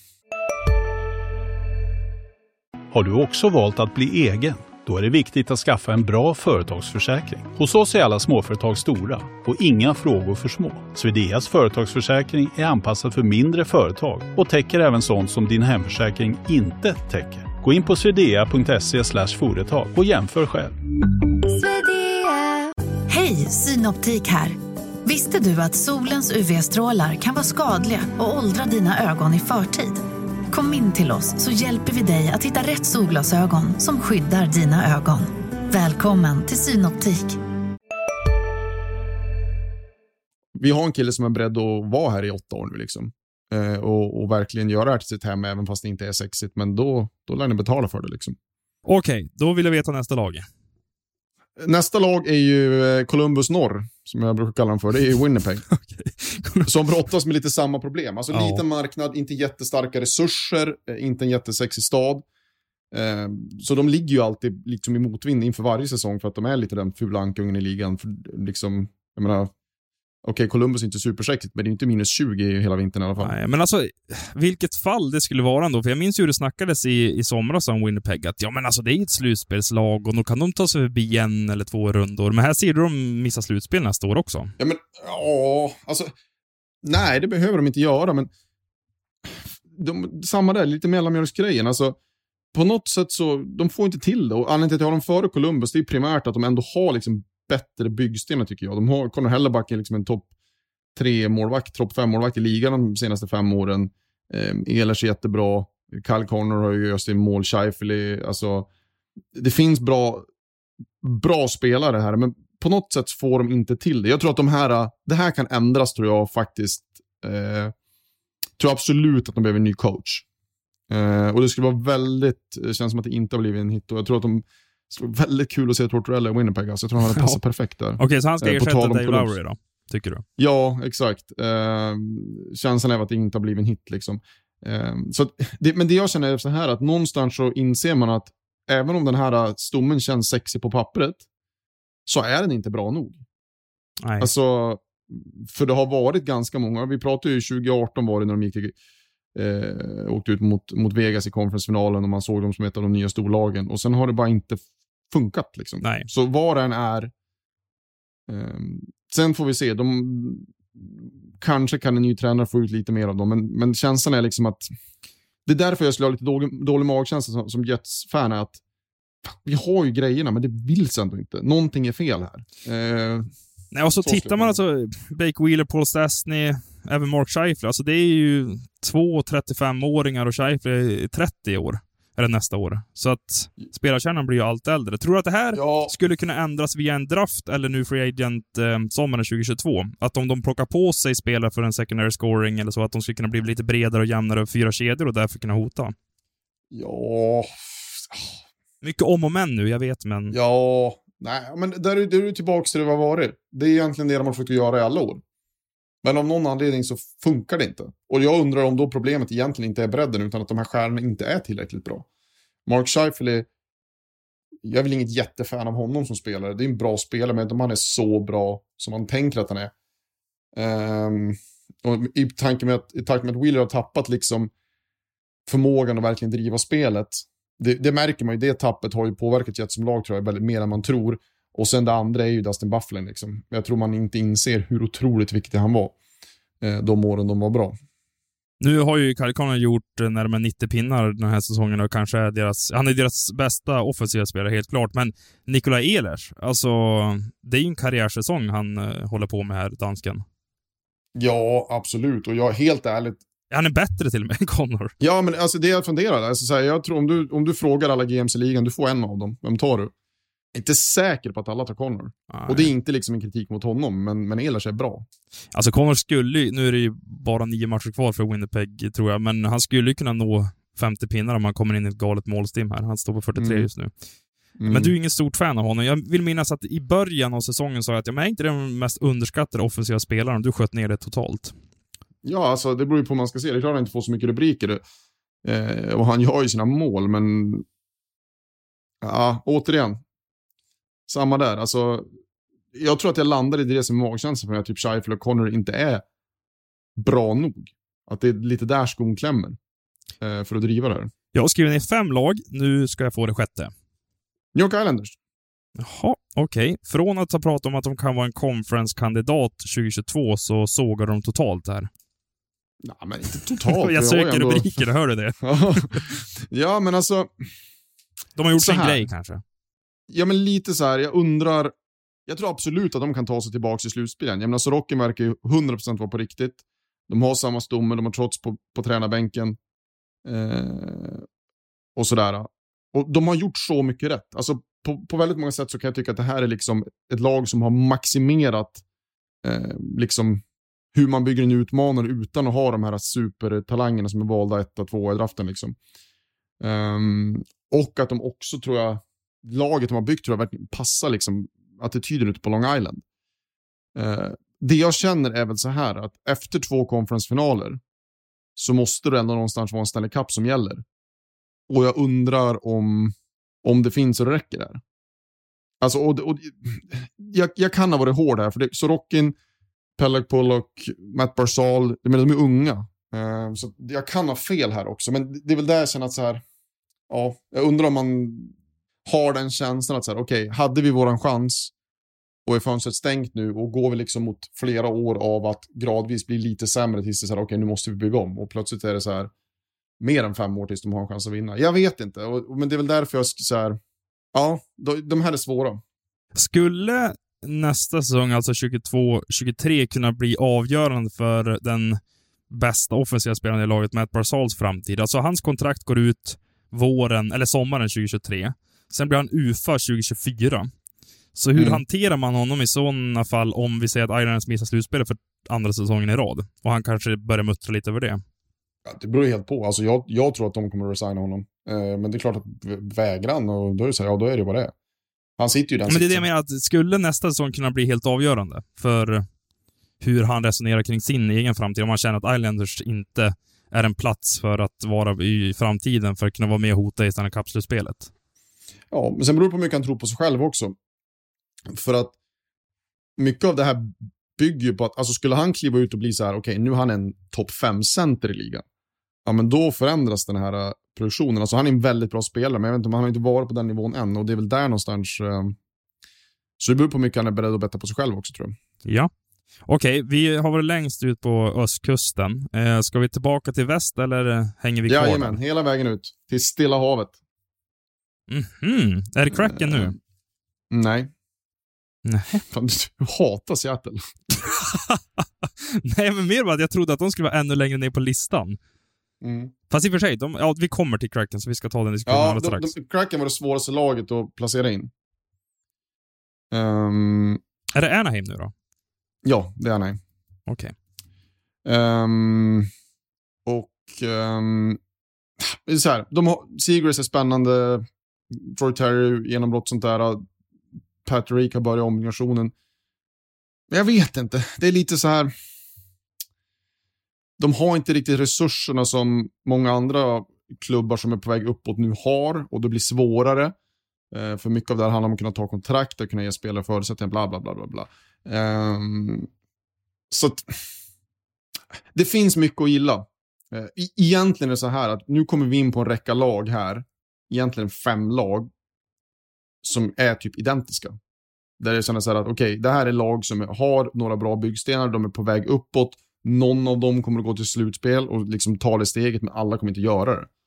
Har du också valt att bli egen? Då är det viktigt att skaffa en bra företagsförsäkring. Hos oss är alla småföretag stora och inga frågor för små. Swedeas företagsförsäkring är anpassad för mindre företag och täcker även sånt som din hemförsäkring inte täcker. Gå in på swedea.se/företag och jämför själv. Hej, Synoptik här. Visste du att solens UV-strålar kan vara skadliga och åldra dina ögon i förtid? Kom in till oss så hjälper vi dig att hitta rätt solglasögon som skyddar dina ögon. Välkommen till Synoptik. Vi har en kille som är beredd att vara här i 8 år nu liksom. och verkligen göra det här till sitt hem även fast det inte är sexigt. Men då lär ni betala för det liksom. Okej, då vill jag veta nästa lag. Nästa lag är ju Columbus Norr, som jag brukar kalla dem för. Det är ju Winnipeg. Som brottas med lite samma problem. Alltså liten marknad, inte jättestarka resurser, inte en jättesexig stad. Så de ligger ju alltid liksom i motvind inför varje säsong för att de är lite den fula ankungen i ligan. För liksom, jag menar, okej, Columbus är inte supersexigt, men det är inte minus 20 hela vintern i alla fall. Nej, men alltså, vilket fall det skulle vara ändå. För jag minns ju hur det snackades i somras om Winnipeg att ja, men alltså det är ett slutspelslag och då kan de ta sig förbi 1 eller 2 rundor. Men här ser du de missa slutspel nästa år också. Ja, men alltså nej, det behöver de inte göra, men samma där, lite mellanmjölksgrejen. Alltså på något sätt så, de får inte till det. Och anledningen till att jag har dem före Columbus, det är primärt att de ändå har liksom bättre byggstenar tycker jag. De har, Connor Hellebuck är liksom en topp 3 målvakt, topp 5 målvakt i ligan de senaste 5 åren. Ehlers är jättebra. Kyle Connor har ju just en mål. Scheifele, alltså det finns bra spelare här, men på något sätt får de inte till det. Jag tror att det här kan ändras, tror jag faktiskt. Tror absolut att de behöver en ny coach. Och det skulle vara väldigt, känns som att det inte har blivit en hit, och jag tror att de skulle vara väldigt kul att se Tortorella i Winnipeg, alltså jag tror att han hade passat perfekt där. Okej, så han ska ersätta Dave Lowry då, tycker du? Ja, exakt. Känslan är att det inte har blivit en hit liksom. Men det jag känner är så här, att någonstans så inser man att även om den här stommen känns sexig på pappret, så är den inte bra nog. Nej. Alltså, för det har varit ganska många, vi pratade ju 2018 var det när de gick till åkte ut mot Vegas i konferensfinalen och man såg dem som ett av de nya storlagen, och sen har det bara inte funkat liksom. Nej. Så vad den är, sen får vi se, kanske kan en ny tränare få ut lite mer av dem, men känslan är liksom att det är därför jag skulle ha lite dålig magkänsla som Jets-fan, är att vi har ju grejerna, men det vill sig ändå inte. Någonting är fel här. Nej, och så tittar man alltså Blake Wheeler, Paul Stastny, även Mark Scheifele. Alltså det är ju 2 35-åringar och Scheifele är 30 år. Eller nästa år. Så att spelarkärnan blir ju allt äldre. Tror du att det här skulle kunna ändras via en draft eller nu free agent sommaren 2022? Att om de plockar på sig spelare för en secondary scoring eller så, att de skulle kunna bli lite bredare och jämnare över 4 kedjor och därför kunna hota? Ja. Mycket om och men nu, jag vet, men... Ja, nej, men där är du tillbaka till det var varit. Det är egentligen det de har försökt göra i alla år. Men av någon anledning så funkar det inte. Och jag undrar om då problemet egentligen inte är bredden, utan att de här stjärnorna inte är tillräckligt bra. Mark Scheifele, jag är väl inget jättefan av honom som spelare. Det är en bra spelare, men om han är så bra som man tänker att han är. Och i takt med att Wheeler har tappat liksom förmågan att verkligen driva spelet. Det märker man ju, det tappet har ju påverkat Jets som lag, tror jag, väldigt mer än man tror. Och sen det andra är ju Dustin Byfuglien liksom. Jag tror man inte inser hur otroligt viktig han var de åren de var bra. Nu har ju Kyle Connor gjort närmare 90 pinnar den här säsongen och kanske han är deras bästa offensiva spelare, helt klart. Men Nikolaj Ehlers, alltså det är ju en karriärsäsong han håller på med här, dansken. Ja, absolut. Och jag helt ärligt, han är bättre till och med än Connor. Ja, men alltså det jag funderar, alltså, så här, jag tror om du frågar alla GMs i ligan, du får en av dem. Vem tar du? Jag är inte säker på att alla tar Connor. Nej. Och det är inte liksom en kritik mot honom, men Ehlers är bra. Alltså Connor skulle, nu är det ju bara 9 matcher kvar för Winnipeg, tror jag, men han skulle kunna nå 50 pinnar om han kommer in i ett galet målstim här. Han står på 43 just nu. Men du är ingen stort fan av honom. Jag vill minnas att i början av säsongen sa jag att jag är inte den mest underskattade offensiva spelaren. Du sköt ner det totalt. Ja, alltså det beror ju på hur man ska se. Det är klart att han inte får så mycket rubriker. Och han gör ju sina mål, men ja, återigen. Samma där. Alltså, jag tror att jag landar i det som magkänslan för att typ Scheifele och Connor inte är bra nog. Att det är lite där skon klämmer för att driva det här. Jag har skrivit ner 5 lag. Nu ska jag få det 6:e. New York Islanders. Jaha, okej. Från att ha pratat om att de kan vara en conference-kandidat 2022 så sågar de totalt här. Nej, men inte totalt. Jag söker rubriker, hör du det? Ja, men alltså... De har gjort en grej kanske. Ja, men lite så här, jag tror absolut att de kan ta sig tillbaka i slutspelen. Jag menar, Sorokin verkar ju 100% vara på riktigt. De har samma stomme, de har trots på tränarbänken. Och sådär. Och de har gjort så mycket rätt. Alltså på väldigt många sätt så kan jag tycka att det här är liksom ett lag som har maximerat liksom hur man bygger en utmanare utan att ha de här supertalangerna som är valda 1 och 2 i draften liksom. Och att de också, tror jag, laget de har byggt, tror jag verkligen passar liksom attityden ute på Long Island. Det jag känner är väl så här, att efter 2 conference-finaler så måste det ändå någonstans vara en Stanley Cup som gäller. Och jag undrar om det finns och det räcker där. Alltså, jag kan ha varit hård här, för Sorokin, Pelech Pollock, Matt Barzal, de är unga. Så jag kan ha fel här också, men det är väl där jag känner att så här, ja, jag undrar om man har den känslan att så här, okej, hade vi våran chans och är fönstret stängt nu och går vi liksom mot flera år av att gradvis bli lite sämre tills det är så här, okej, nu måste vi bygga om, och plötsligt är det så här mer än 5 år tills de har en chans att vinna. Jag vet inte, men det är väl därför jag så här, ja, de här är svåra. Skulle nästa säsong, alltså 22-23, kunna bli avgörande för den bästa offensiva spelaren i laget, Matt Barzals framtid? Alltså hans kontrakt går ut sommaren 2023. Sen blir han UFA 2024. Så hur hanterar man honom i sådana fall om vi säger att Islanders missar slutspelet för andra säsongen i rad? Och han kanske börjar muttra lite över det. Ja, det beror helt på. Alltså jag tror att de kommer att resigna honom. Men det är klart att vägran, och då är det så här, ja, då är det bara det. Han sitter ju den. Men det är det jag menar, att skulle nästa säsong kunna bli helt avgörande för hur han resonerar kring sin egen framtid, om man känner att Islanders inte är en plats för att vara i framtiden för att kunna vara med och hota i Stanley Cup-slutspelet. Ja, men sen beror det på hur mycket han tror på sig själv också. För att mycket av det här bygger ju på att, alltså skulle han kliva ut och bli så här, okej, nu är han en topp 5-center i ligan. Ja, men då förändras den här produktionen. Alltså han är en väldigt bra spelare, men jag vet inte om han har inte varit på den nivån än, och det är väl där någonstans. Så det beror på hur mycket han är beredd att betta på sig själv också, tror jag. Ja. Okej, vi har varit längst ut på östkusten. Ska vi tillbaka till väst eller hänger vi kvar? Jajamän, hela vägen ut till Stilla havet. Är det Kraken nu? Nej. Nej. Fan, du hatar Seattle. Nej, men mer bara att jag trodde att de skulle vara ännu längre ner på listan. Fast i och för sig, vi kommer till Kraken, så vi ska ta den diskussionen alldeles strax. Kraken var det svåraste laget att placera in. Är det Anaheim nu då? Ja, det är Anaheim. Okej. Så här, Seagrass är spännande. Troy Terry genombrott, sånt där. Patrick har börjat ombyggnationen. Men jag vet inte. Det är lite så här. De har inte riktigt resurserna som många andra klubbar som är på väg uppåt nu har. Och det blir svårare. För mycket av det här handlar om att kunna ta kontrakt och kunna ge spelare förutsättningar, bla bla bla bla bla. Så att det finns mycket att gilla. Egentligen är det så här att nu kommer vi in på en räcka lag här. Egentligen 5 lag som är typ identiska. Där det är så här att okej, det här är lag som har några bra byggstenar, de är på väg uppåt. Någon av dem kommer att gå till slutspel och liksom ta det steget, men alla kommer inte göra det.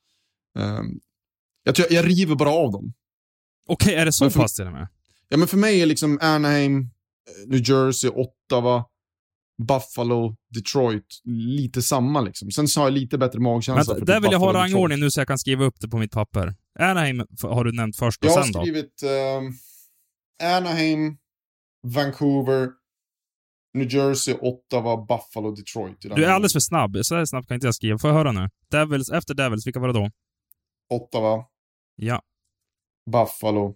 Jag river bara av dem. Okej, är det så fast till det med? Ja, men för mig är liksom Anaheim, New Jersey, Ottawa, Buffalo, Detroit lite samma liksom. Sen så har jag lite bättre magkänsla. Men där vill jag ha rangordning nu så jag kan skriva upp det på mitt papper. Anaheim har du nämnt först och sen då? Jag har skrivit Anaheim, Vancouver, New Jersey, Ottawa, Buffalo, Detroit. Du är alldeles för snabb. Så här snabbt kan inte jag skriva. Får jag höra nu? Efter Devils, vilka var det då? Ottawa. Ja. Buffalo.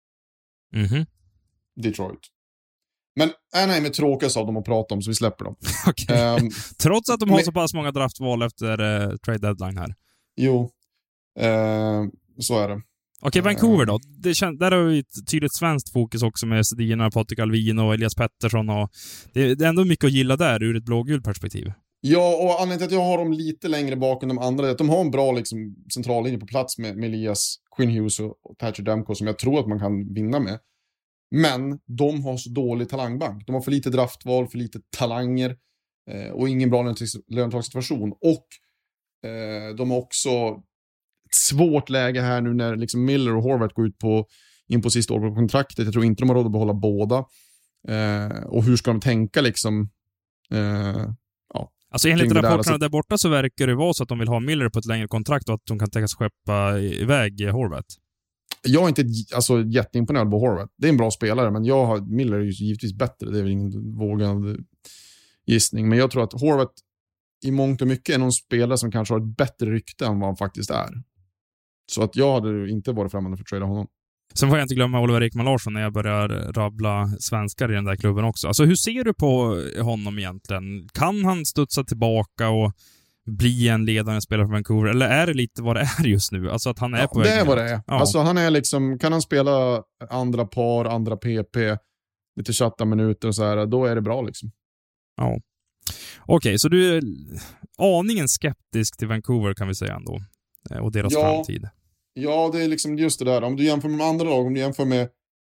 Detroit. Men Anaheim är tråkigast av dem att prata om, så vi släpper dem. Okay. Trots att de har så pass många draftval efter trade deadline här. Jo. Så är det. Okej, Vancouver då. Där har vi ett tydligt svenskt fokus också med Sedina, Patrik Alvin och Elias Pettersson. Och det är ändå mycket att gilla där ur ett blågult perspektiv. Ja, och anledningen till att jag har dem lite längre bak än de andra är att de har en bra liksom, centrallinje på plats med Elias, Quinn Hughes och Thatcher Demko som jag tror att man kan vinna med. Men de har så dålig talangbank. De har för lite draftval, för lite talanger och ingen bra löntagssituation. Och de har också ett svårt läge här nu när liksom Miller och Horvath går ut in på sista år på kontraktet. Jag tror inte de har råd att behålla båda. Och hur ska de tänka liksom? Alltså enligt rapporterna där borta så verkar det vara så att de vill ha Miller på ett längre kontrakt och att de kan tänkas skeppa iväg Horvath. Jag är inte jätteimponerad på Horvath. Det är en bra spelare, men Miller är ju givetvis bättre. Det är väl ingen vågad gissning. Men jag tror att Horvath i mångt och mycket är någon spelare som kanske har ett bättre rykte än vad han faktiskt är. Så att jag hade inte varit främmande för att trada honom. Sen får jag inte glömma Oliver Ekman Larsson när jag börjar rabbla svenskar i den där klubben också. Alltså hur ser du på honom egentligen? Kan han studsa tillbaka och bli en ledande spelare för Vancouver? Eller är det lite vad det är just nu? Alltså att han är på väg. Det är vad det är. Ja. Alltså han är liksom, kan han spela andra par, andra PP, lite chatta minuter och så här, då är det bra liksom. Ja. Okej, så du är aningen skeptisk till Vancouver kan vi säga ändå. Och deras framtid. Ja, det är liksom just det där. Om du jämför med de andra lag, om du jämför med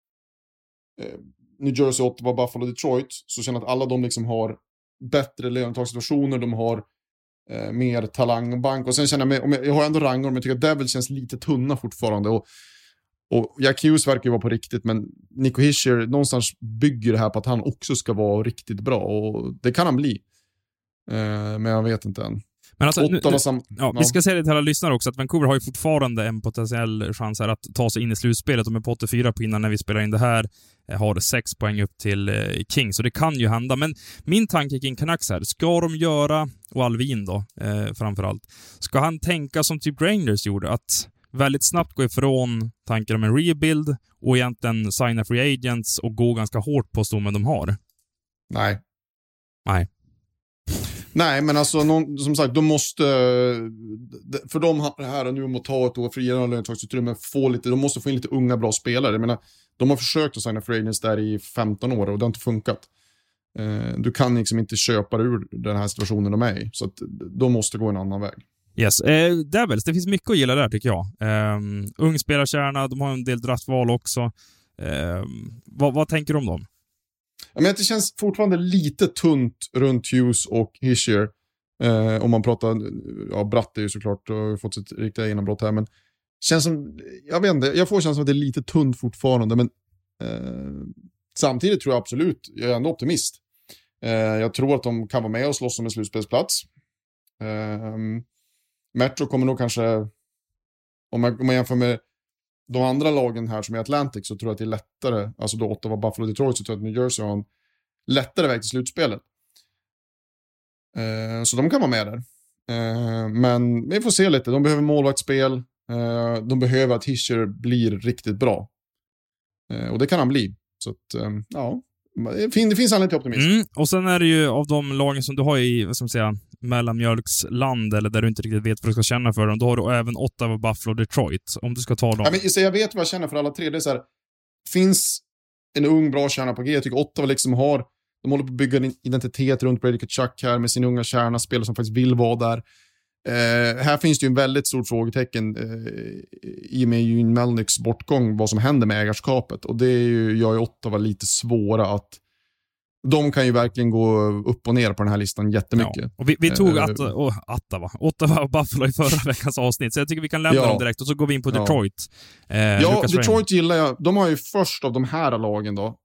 New Jersey, Ottawa, Buffalo, Detroit, så känner jag att alla de liksom har bättre lönetagssituationer, de har mer talangbank. Och sen känner jag mig, jag har ändå rangor, men jag tycker att Devils känns lite tunna fortfarande. Och Jack Hughes verkar ju vara på riktigt, men Nico Hischier någonstans bygger det här på att han också ska vara riktigt bra. Och det kan han bli. Men jag vet inte än. Men alltså, vi ska säga det till alla lyssnare också, att Vancouver har ju fortfarande en potentiell chans här att ta sig in i slutspelet. De är på 84 pinnar när vi spelar in det här, har 6 poäng upp till Kings, så det kan ju hända. Men min tanke kring Canucks här, ska de göra, och Alvin då framförallt, ska han tänka som typ Rangers gjorde, att väldigt snabbt gå ifrån tanken om en rebuild och egentligen signa free agents och gå ganska hårt på stommen de har? Nej, men alltså som sagt, de måste, för de här nu om att ta ett år frigörande lönetagsutrymme, de måste få in lite unga bra spelare. Jag menar, de har försökt att signa free agents där i 15 år och det har inte funkat. Du kan liksom inte köpa ur den här situationen de är i, så att de måste gå en annan väg. Yes, Devils, det finns mycket att gilla där tycker jag. Ung spelarkärna, de har en del draftval också. Vad tänker du om dem? Men det känns fortfarande lite tunt runt Hughes och Hischier. Om man pratar, Bratt är ju såklart och har fått sitt riktiga genombrott här, men känns som, jag vet inte, jag får känslan att det är lite tunt fortfarande, men samtidigt tror jag absolut, jag är ändå optimist. Jag tror att de kan vara med och slåss om en slutspelsplats. Metro kommer nog kanske, om man jämför med de andra lagen här som är Atlantic, så tror jag att det är lättare, alltså då Ottawa, Buffalo, Detroit, så tror jag att New Jersey har en lättare väg till slutspelet. Så de kan vara med där. Men vi får se lite, de behöver målvaktsspel, de behöver att Hischier blir riktigt bra. Och det kan han bli. Så att, ja, det finns anledning till optimism. Och sen är det ju av de lagen som du har i, vad ska man säga, mellanmjölksland, eller där du inte riktigt vet vad du ska känna för dem, då har du även Ottawa, Buffalo och Detroit, om du ska ta dem. Ja, men, så jag vet vad jag känner för alla tre. Det är så här, finns en ung bra kärna på G. Jag tycker Ottawa liksom de håller på att bygga en identitet runt Brady Tkachuk här med sin unga kärna, spelare som faktiskt vill vara där. Här finns det ju en väldigt stor frågetecken i och med Eugene Melnyks bortgång, vad som händer med ägarskapet, och det gör ju Ottawa lite svåra att de kan ju verkligen gå upp och ner på den här listan jättemycket. Ja. Och vi tog Ottawa och Buffalo i förra veckans avsnitt, så jag tycker vi kan lämna dem direkt och så går vi in på Detroit. Detroit gillar jag. De har ju först av de här lagen då.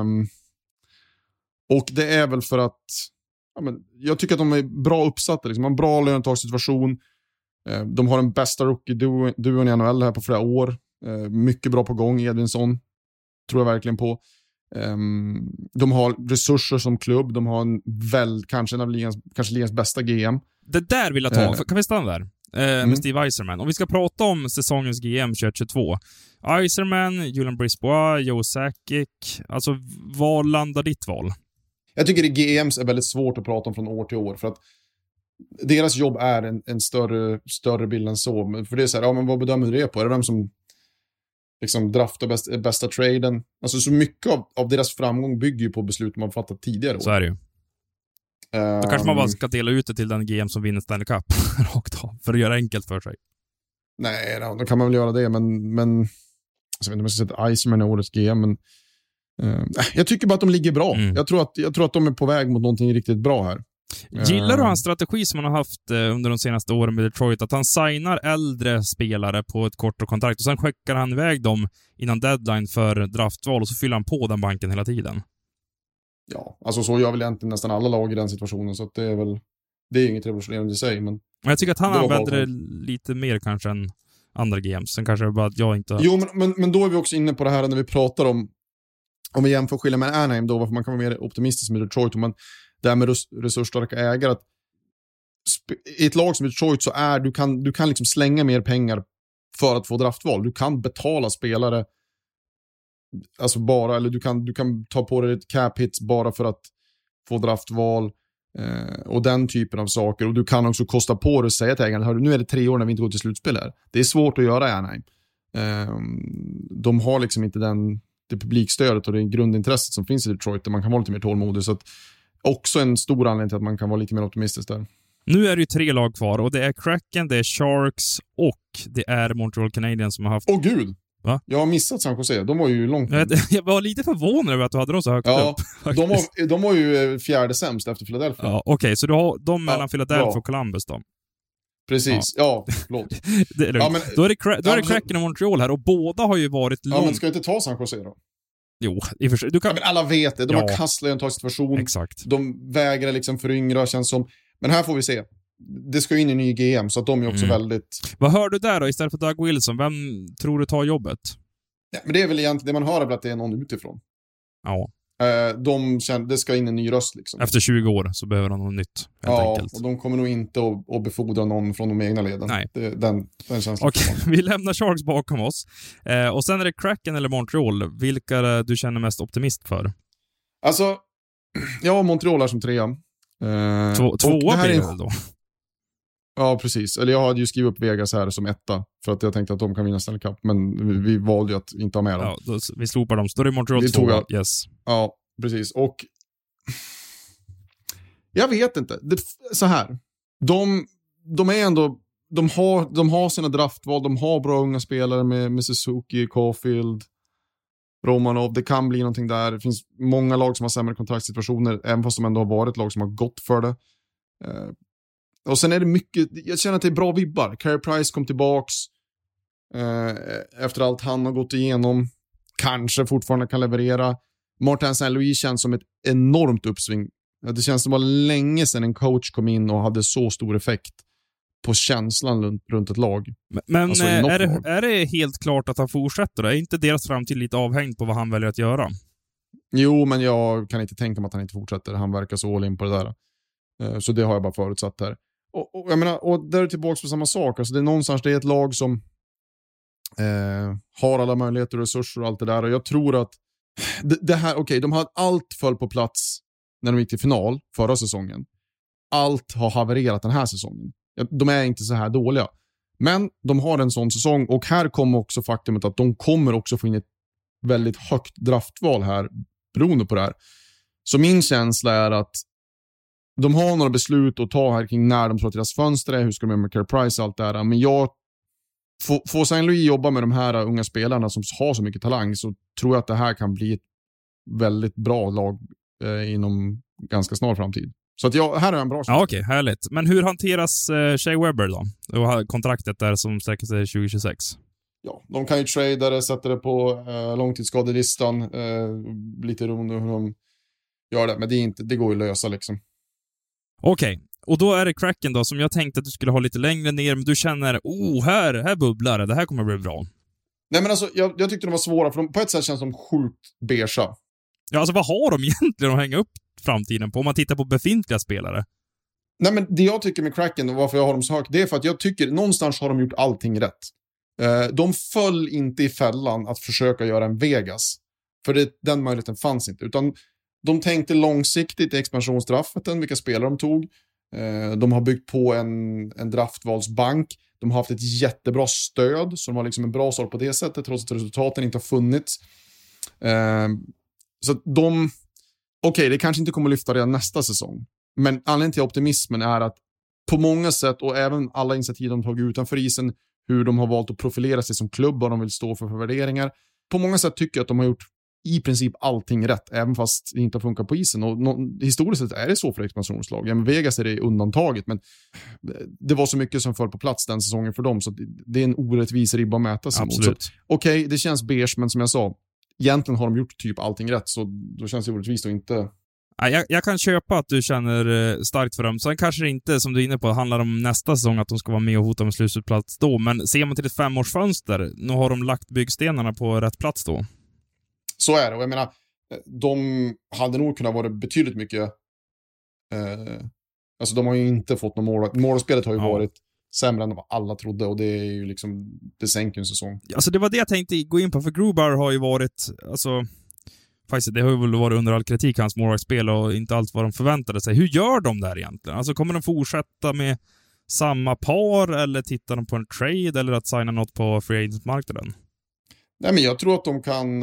Och det är väl för att jag tycker att de är bra uppsatta. Liksom. De har en bra lönetagssituation. De har den bästa rookie-duon i NHL här på flera år. Mycket bra på gång, Edvinsson. Tror jag verkligen på. De har resurser som klubb. De har kanske en av ligans bästa GM. Det där vill jag ta. Kan vi stanna där? Med Steve Yzerman. Om vi ska prata om säsongens GM 2022. Yzerman, Julian Brisebois, Joe Sakic. Alltså, vad landar ditt val? Jag tycker det GMs är väldigt svårt att prata om från år till år, för att deras jobb är en större bild än så. För det är så här, men vad bedömer du det på? Är det vem som liksom draftar bästa traden? Alltså så mycket av deras framgång bygger ju på beslut man fattat tidigare år. Så är det ju. Då kanske man bara ska dela ut det till den GM som vinner Stanley Cup rakt av, för att göra enkelt för sig. Nej, då kan man väl göra det, men alltså, jag vet inte om jag ska säga att Yzerman är årets GM, men jag tycker bara att de ligger bra. Jag tror att de är på väg mot någonting riktigt bra här. Gillar du hans strategi som han har haft under de senaste åren med Detroit, att han signar äldre spelare på ett kortare kontrakt och sen skickar han iväg dem innan deadline för draftval och så fyller han på den banken hela tiden? Ja, alltså så gör väl egentligen nästan alla lag i den situationen, så att det är inget revolutionerande i sig, men jag tycker att han använder det lite mer kanske än andra GMs. Sen kanske det bara att jag inte... Jo, men då är vi också inne på det här när vi pratar om vi jämför skillnaden med Anaheim då, varför man kan vara mer optimistisk med Detroit. Men det här med resursstarka ägare, att i ett lag som Detroit så är du kan liksom slänga mer pengar för att få draftval. Du kan betala spelare alltså bara, eller du kan ta på dig ett cap hits bara för att få draftval och den typen av saker. Och du kan också kosta på dig och säga till ägarna, nu är det 3 år när vi inte går till slutspel här. Det är svårt att göra, Anaheim. De har liksom inte det publikstödet och det grundintresset som finns i Detroit, där man kan vara lite mer tålmodig. Så att också en stor anledning till att man kan vara lite mer optimistisk där. Nu är det ju 3 lag kvar och det är Kraken, det är Sharks och det är Montreal Canadiens som har haft... Åh gud! Va? Jag har missat San Jose, de var ju långt. Jag var lite förvånad över att du hade dem så högt upp. De var ju 4:e sämst efter Philadelphia. Ja, okej, så du har de mellan Philadelphia och Columbus då? Precis, ja förlåt. Då är det Kraken och Montreal här och båda har ju varit långt... Ja, men ska jag inte ta San Jose då? Jo, i och för sig. Du kan... men alla vet det, de har kasslat en situation. Exakt. De vägrar liksom föryngra, känns som. Men här får vi se. Det ska in i ny GM, så att de är också väldigt... Vad hör du där då, istället för Doug Wilson? Vem tror du tar jobbet? Ja, men det är väl egentligen, det man hör är att det är någon utifrån. Ja. Det ska in en ny röst liksom. Efter 20 år så behöver de något nytt, helt enkelt. Och de kommer nog inte att befordra någon från de egna leden. Nej. Den känslan. Okej, vi lämnar Sharks bakom oss. Och sen är det Kraken eller Montreal. Vilka du känner mest optimist för? Alltså, Montreal är som 3. Tvåa blir det då? Ja, precis. Eller jag hade ju skrivit upp Vegas här som 1, för att jag tänkte att de kan vinna Stanley Cup, men vi valde ju att inte ha med dem. Ja, vi slopar dem. Så då är det Montreal 2. Yes. Ja, precis. Och jag vet inte. Så här. De är ändå, de har sina draftval, de har bra unga spelare med Suzuki, Caulfield, Romanov. Det kan bli någonting där. Det finns många lag som har sämre kontraktssituationer, även fast de ändå har varit lag som har gått för det. Och sen är det mycket, jag känner att det är bra vibbar. Carey Price kom tillbaks efter allt han har gått igenom. Kanske fortfarande kan leverera. Martin Saint-Louis känns som ett enormt uppsving. Det känns som det var länge sedan en coach kom in och hade så stor effekt på känslan runt ett lag. Men alltså är det helt klart att han fortsätter? Är inte deras framtid lite avhängd på vad han väljer att göra? Jo, men jag kan inte tänka mig att han inte fortsätter. Han verkar så all in på det där. Så det har jag bara förutsatt här. Och jag menar, och där är tillbaka på samma sak. Alltså det är någonstans, det är ett lag som har alla möjligheter och resurser och allt det där. Och jag tror att det här, de har allt föll på plats när de gick till final förra säsongen. Allt har havererat den här säsongen. De är inte så här dåliga. Men de har en sån säsong, och här kommer också faktumet att de kommer också få in ett väldigt högt draftval här beroende på det här. Så min känsla är att de har några beslut att ta här kring när de tror att deras fönster är, hur ska de med Carey Price och allt det här. Men jag får Saint Louis jobba med de här unga spelarna som har så mycket talang, så tror jag att det här kan bli ett väldigt bra lag inom ganska snar framtid. Så att här är en bra chans. Ja, okej, härligt. Men hur hanteras Shea Weber då? Och kontraktet där som sträcker sig 2026? Ja, de kan ju trada det, sätta det på långtidsskadelistan. Lite roligt hur de gör det, men det går ju att lösa liksom. Okej, och då är det Kraken då, som jag tänkte att du skulle ha lite längre ner, men du känner, här bubblar det här kommer bli bra. Nej, men alltså, jag tyckte de var svåra, för på ett sätt känns de sjukt beigea. Ja, alltså vad har de egentligen att hänga upp framtiden på om man tittar på befintliga spelare? Nej, men det jag tycker med Kraken och varför jag har dem så högt, det är för att jag tycker någonstans har de gjort allting rätt. De föll inte i fällan att försöka göra en Vegas. För den möjligheten fanns inte. Utan de tänkte långsiktigt i expansionsdraften, vilka spelare de tog. De har byggt på en draftvalsbank. De har haft ett jättebra stöd, så de har liksom en bra start på det sättet, trots att resultaten inte har funnits. Så att det kanske inte kommer att lyfta redan nästa säsong. Men anledningen till optimismen är att på många sätt, och även alla initiativ de tagit utanför isen, hur de har valt att profilera sig som klubb och de vill stå för värderingar. På många sätt tycker jag att de har gjort i princip allting rätt, även fast det inte har funkat på isen. Och historiskt sett är det så för expansionslag. Ja, men Vegas är det undantaget, men det var så mycket som föll på plats den säsongen för dem, så det är en orättvis ribba att mäta sig Absolut. mot. Okej, det känns beige, men som jag sa, egentligen har de gjort typ allting rätt, så då känns det orättvist att inte... Jag kan köpa att du känner starkt för dem. Sen kanske det inte, som du är inne på, handlar om nästa säsong att de ska vara med och hota med slutplats då. Men ser man till ett 5-årsfönster, nu har de lagt byggstenarna på rätt plats då. Så är det, och jag menar, de hade nog kunnat vara betydligt mycket Alltså de har ju inte fått någon mål. Målspelet har ju varit sämre än vad alla trodde, och det är ju liksom, det sänker en säsong. Alltså det var det jag tänkte gå in på, för Grubauer har ju varit, alltså faktiskt, det har ju väl varit under all kritik hans målvaktsspel och inte allt vad de förväntade sig. Hur gör de där egentligen? Alltså kommer de fortsätta med samma par, eller tittar de på en trade, eller att signa något på free agent-marknaden? Nej, men jag tror att de kan...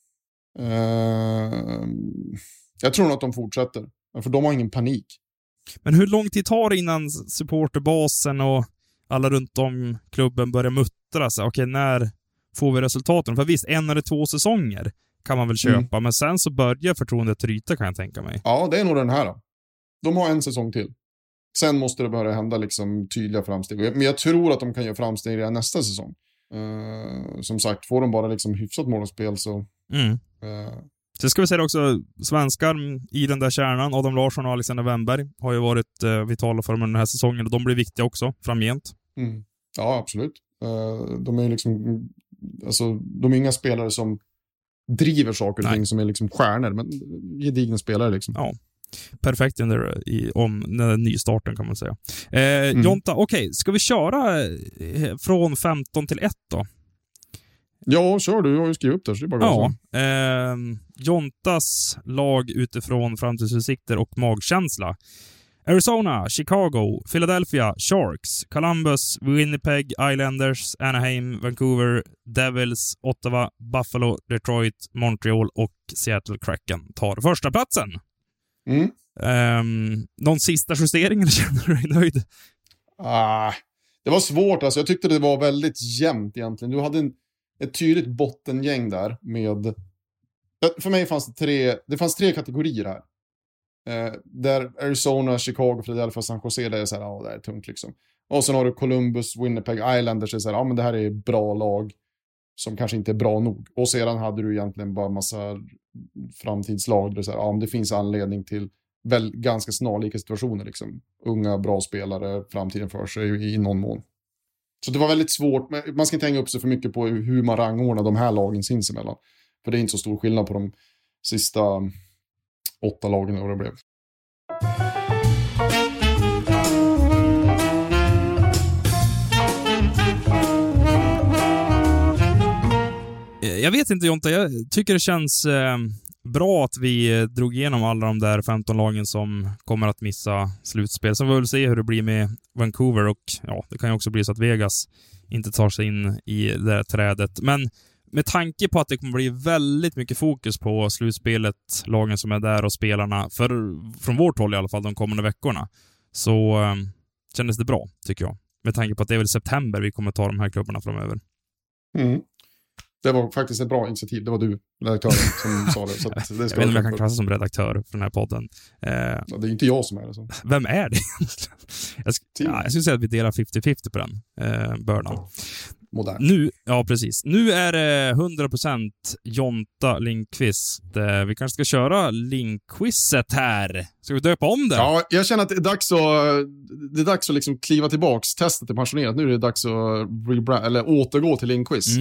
jag tror nog att de fortsätter. För de har ingen panik. Men hur lång tid tar det innan supporterbasen och alla runt om klubben börjar muttra sig? Okej, när får vi resultaten? För visst, 1 eller 2 säsonger kan man väl köpa, men sen så börjar förtroendet tryta, kan jag tänka mig. Ja, det är nog den här då. De har 1 säsong till. Sen måste det börja hända liksom tydliga framsteg. Men jag tror att de kan göra framsteg redan nästa säsong. Som sagt, får de bara liksom hyfsat målspel så... Så ska vi säga också, svenskar i den där kärnan, Adam Larsson och Alexander Wennberg, har ju varit vitala för dem den här säsongen, och de blir viktiga också framgent. Ja, absolut. De är liksom, alltså, de är inga spelare som driver saker och ting som är liksom stjärnor, men gedigna spelare liksom. Ja. Perfekt om nystarten, kan man säga. Jonta, okej, ska vi köra från 15 till 1 då? Ja, kör du. Jag har ju skrivit upp det, så det är bara Jontas lag utifrån framtidsutsikter och magkänsla. Arizona, Chicago, Philadelphia, Sharks, Columbus, Winnipeg, Islanders, Anaheim, Vancouver, Devils, Ottawa, Buffalo, Detroit, Montreal och Seattle Kraken tar första platsen. Någon sista justering, eller känner du dig nöjd? Det var svårt, alltså. Jag tyckte det var väldigt jämnt egentligen. Du hade ett tydligt bottengäng där med... För mig fanns det fanns 3 kategorier här. Där Arizona, Chicago, Philadelphia, San Jose, det är så här, det är tungt liksom. Och sen har du Columbus, Winnipeg, Islanders, så här, men det här är bra lag som kanske inte är bra nog. Och sedan hade du egentligen bara massa framtidslag där så här, men det finns anledning till väl ganska snarlika situationer liksom. Unga, bra spelare, framtiden för sig i någon mån. Så det var väldigt svårt, men man ska inte hänga upp sig för mycket på hur man rangordnar de här lagen sinsemellan. För det är inte så stor skillnad på de sista 8 lagen och det blev. Jag vet inte, Jonta, jag tycker det känns bra att vi drog igenom alla de där 15 lagen som kommer att missa slutspel. Så vi vill se hur det blir med Vancouver, och det kan ju också bli så att Vegas inte tar sig in i det här trädet. Men med tanke på att det kommer bli väldigt mycket fokus på slutspelet, lagen som är där och spelarna, från vårt håll i alla fall, de kommande veckorna, så kändes det bra, tycker jag. Med tanke på att det är väl september vi kommer ta de här klubbarna framöver. Det var faktiskt ett bra initiativ. Det var du, redaktören, som sa det. Så att det jag vet inte om jag kan klassa som redaktör för den här podden. Det är inte jag som är det. Så. Vem är det? Jag skulle säga att vi delar 50-50 på den bördan. Modern. Nu, ja, precis. Nu är det 100% Jonta Lindqvist. Vi kanske ska köra Lindqvistet här. Ska vi döpa om det? Ja, jag känner att det är dags att liksom kliva tillbaks. Testet är pensionerat. Nu är det dags att återgå till Lindqvist.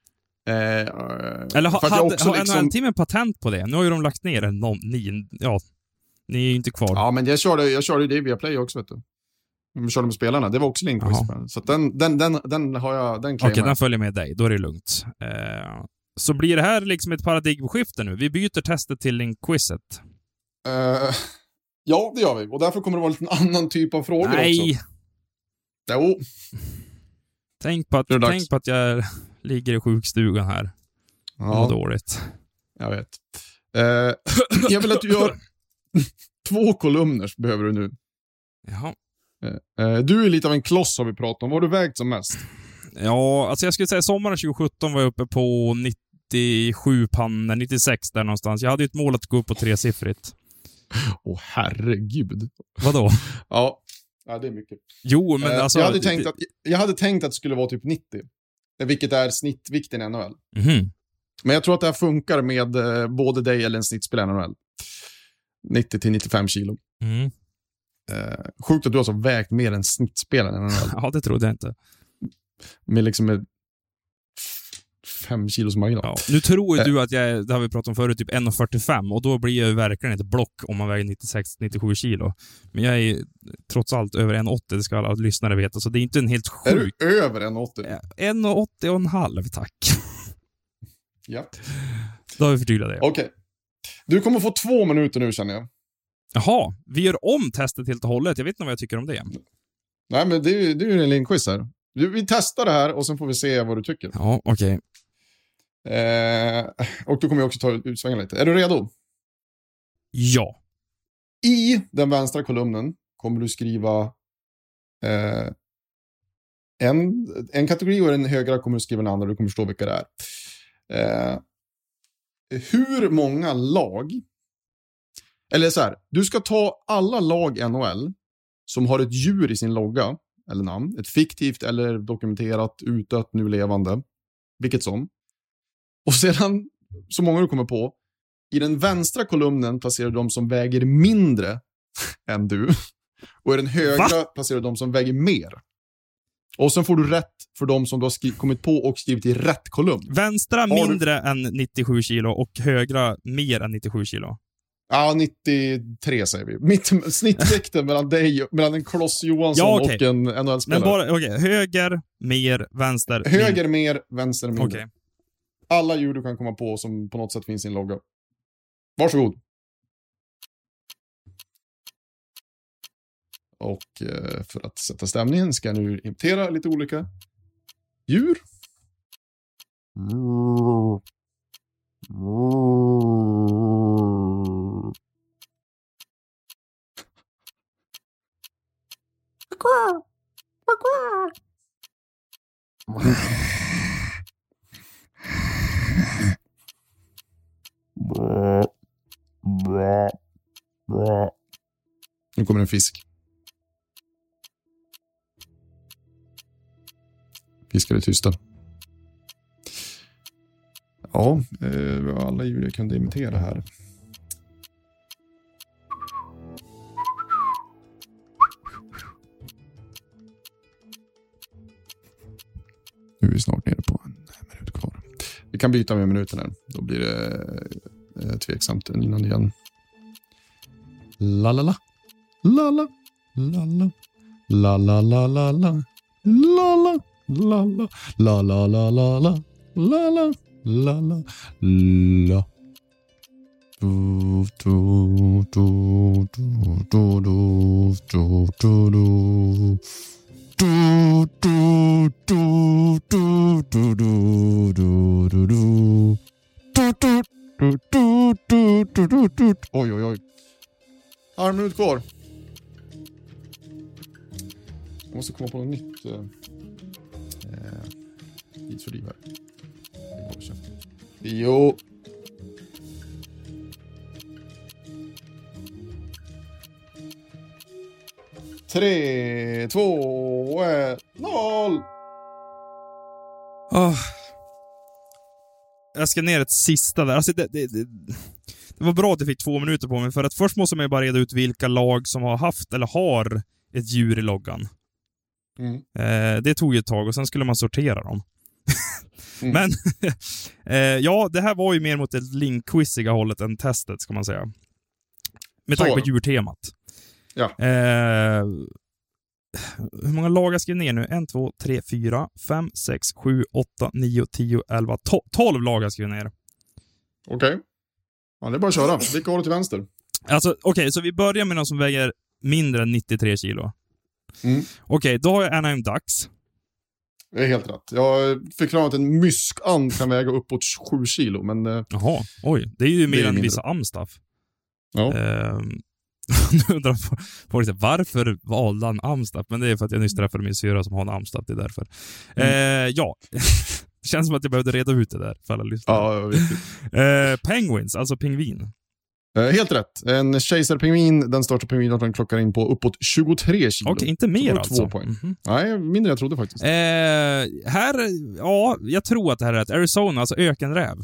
Eller har NHL-teamen patent på det? Nu har ju de lagt ner ni är ju inte kvar. Ja, men jag körde det via Play också, vet du. Vi körde med spelarna. Det var också Lindqvist. Så att den har jag... Okej, den följer med dig. Då är det lugnt. Så blir det här liksom ett paradigmskifte nu? Vi byter testet till Lindqvistet. Ja, det gör vi. Och därför kommer det vara en annan typ av frågor också. Nej! Jo. Tänk på att jag ligger i sjukstugan här. Ja. Dåligt. Jag vet. Jag vill att du gör 2 kolumner, behöver du nu. Jaha. Du är lite av en kloss, har vi pratat om. Vad har du vägt som mest? Ja, alltså jag skulle säga sommaren 2017 var jag uppe på 97 pannor, 96 där någonstans. Jag hade ju ett mål att gå upp på 3-siffrigt. Herregud. Vadå? Ja, det är mycket. Jo, men alltså... Jag hade tänkt att det skulle vara typ 90. Vilket är snittvikten i NHL. Men jag tror att det här funkar med både dig eller en snittspelare i NHL. 90-95 kilo. Sjukt att du har så vägt mer än snittspelaren i NHL. Ja, det trodde jag inte. Med liksom 5 kilos marginal. Ja. Nu tror ju du att jag, det har vi pratat om förut, typ 1,45 och då blir jag ju verkligen ett block om man väger 96-97 kilo. Men jag är trots allt över 1,80, det ska alla lyssnare veta, så det är inte en helt sjuk... Är du över 1,80? 1,80,5, tack. Ja. Då har vi förtydligat det. Okej. Du kommer få 2 minuter nu, känner jag. Jaha, vi gör om testet helt och hållet. Jag vet inte vad jag tycker om det. Nej, men det är ju en linkquiz här. Vi testar det här och sen får vi se vad du tycker. Ja, okej. Och då kommer jag också ta utsvänga lite. Är du redo? Ja. I den vänstra kolumnen kommer du skriva en kategori och den högra kommer du skriva en andra. Du kommer förstå vilka det är. Hur många lag... Eller så här, du ska ta alla lag i NHL som har ett djur i sin logga eller namn, ett fiktivt eller dokumenterat, utdött, nu levande, vilket som. Och sedan, så många du kommer på, i den vänstra kolumnen placerar du de som väger mindre än du. Och i den högra placerar du de som väger mer. Och sen får du rätt för de som du har kommit på och skrivit i rätt kolumn. Vänstra mindre än 97 kilo och högra mer än 97 kilo. Ja, 93 säger vi. Snittvikten mellan en Kloss Johansson och en NHL-spelare. Men bara, höger, mer, vänster. Höger, mer, vänster, mindre. Okay. Alla djur du kan komma på som på något sätt finns i en logga. Varsågod. Och för att sätta stämningen ska jag nu imitera lite olika djur. Nu kommer en fisk. Fiskar är tysta. Ja, alla djur jag kunde imitera här. Nu är vi snart nere på en minut kvar. Vi kan byta med minuten här. Då blir det tveksamt innan igen. La la la. La la. La la. La la la la la. La la. La la. La la la la la. La la. La la. La. Du du du du du du du du du. Du du du du du du du du du. Du du du du du du. Oj oj oj. Har minut kvar. Jag måste komma på något nytt. Tidsfördriv här. Jo. Tre, 2, 1, 0. Jag ska ner ett sista där. Alltså det var bra att jag fick 2 minuter på mig, för att först måste man ju bara reda ut vilka lag som har haft eller har ett djur i loggan. Det tog ju ett tag och sen skulle man sortera dem. Men ja, det här var ju mer mot det linkquiziga hållet än testet, ska man säga. Med tanke på djurtemat. Ja. Hur många lag jag skrev ner nu? 1, 2, 3, 4, 5, 6, 7, 8, 9, 10, 11, 12 lag jag skrev ner. Okej. Ja, det är bara att köra. Vilka har du till vänster? Alltså, okej, så vi börjar med någon som väger mindre än 93 kilo. Okej, då har jag Anaheim Ducks. Det är helt rätt. Jag fick klara att en myskand kan väga uppåt 7 kilo, men... Jaha, oj. Det är ju mer än mindre. vissa amstaff. Ja. Nu undrar folk varför valde han amstaff? Men det är för att jag nyss träffade min syra som har en amstaff, det är därför. Ja, det känns som att jag behövde reda ut det där för alla lyssnare. Ja, viktigt. Penguins, alltså pingvin. Helt rätt. En kejsarpingvin, den största pingvinen, den klockar in på uppåt 23 kilo. Okej, inte mer alltså. 2 poäng. Nej, mindre jag trodde faktiskt. Här, ja, jag tror att det här är rätt. Arizona, alltså ökenräv.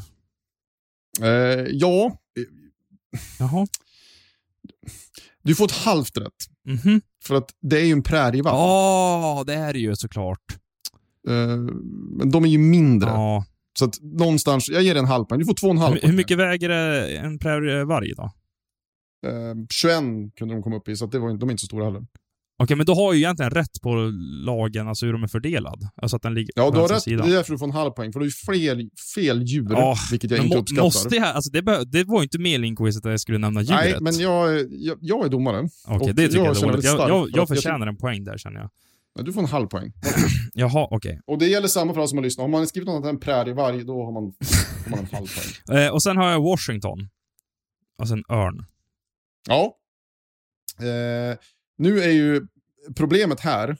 Ja. Jaha. Du får ett halvt rätt. För att det är ju en prärievalp. Ja, det är ju såklart. Men de är ju mindre. Ja. Så att någonstans, jag ger en halv poäng. Du får 2,5 poäng. Hur mycket väger en prärievarg då? 21 kunde de komma upp i, så att de är inte så stora heller. Okej, men då har ju egentligen rätt på lagen, alltså hur de är fördelad. Alltså att den ligger Ja, på du har rätt. sidan. Det är därför du får en halv poäng. För det är ju fel djur, vilket jag inte uppskattar. Måste jag, alltså det var ju inte med i Linkquizet att jag skulle nämna djuret. Nej, men jag är domare. Okej, det tycker jag är dåligt. Jag för förtjänar en poäng där, känner jag. Men du får en halv poäng. Jaha, okej. Och det gäller samma för alla som har lyssnat. Om man har skrivit något en prärievarg, då har man en halv poäng. Och sen har jag Washington. Alltså en örn. Ja. Nu är ju problemet här,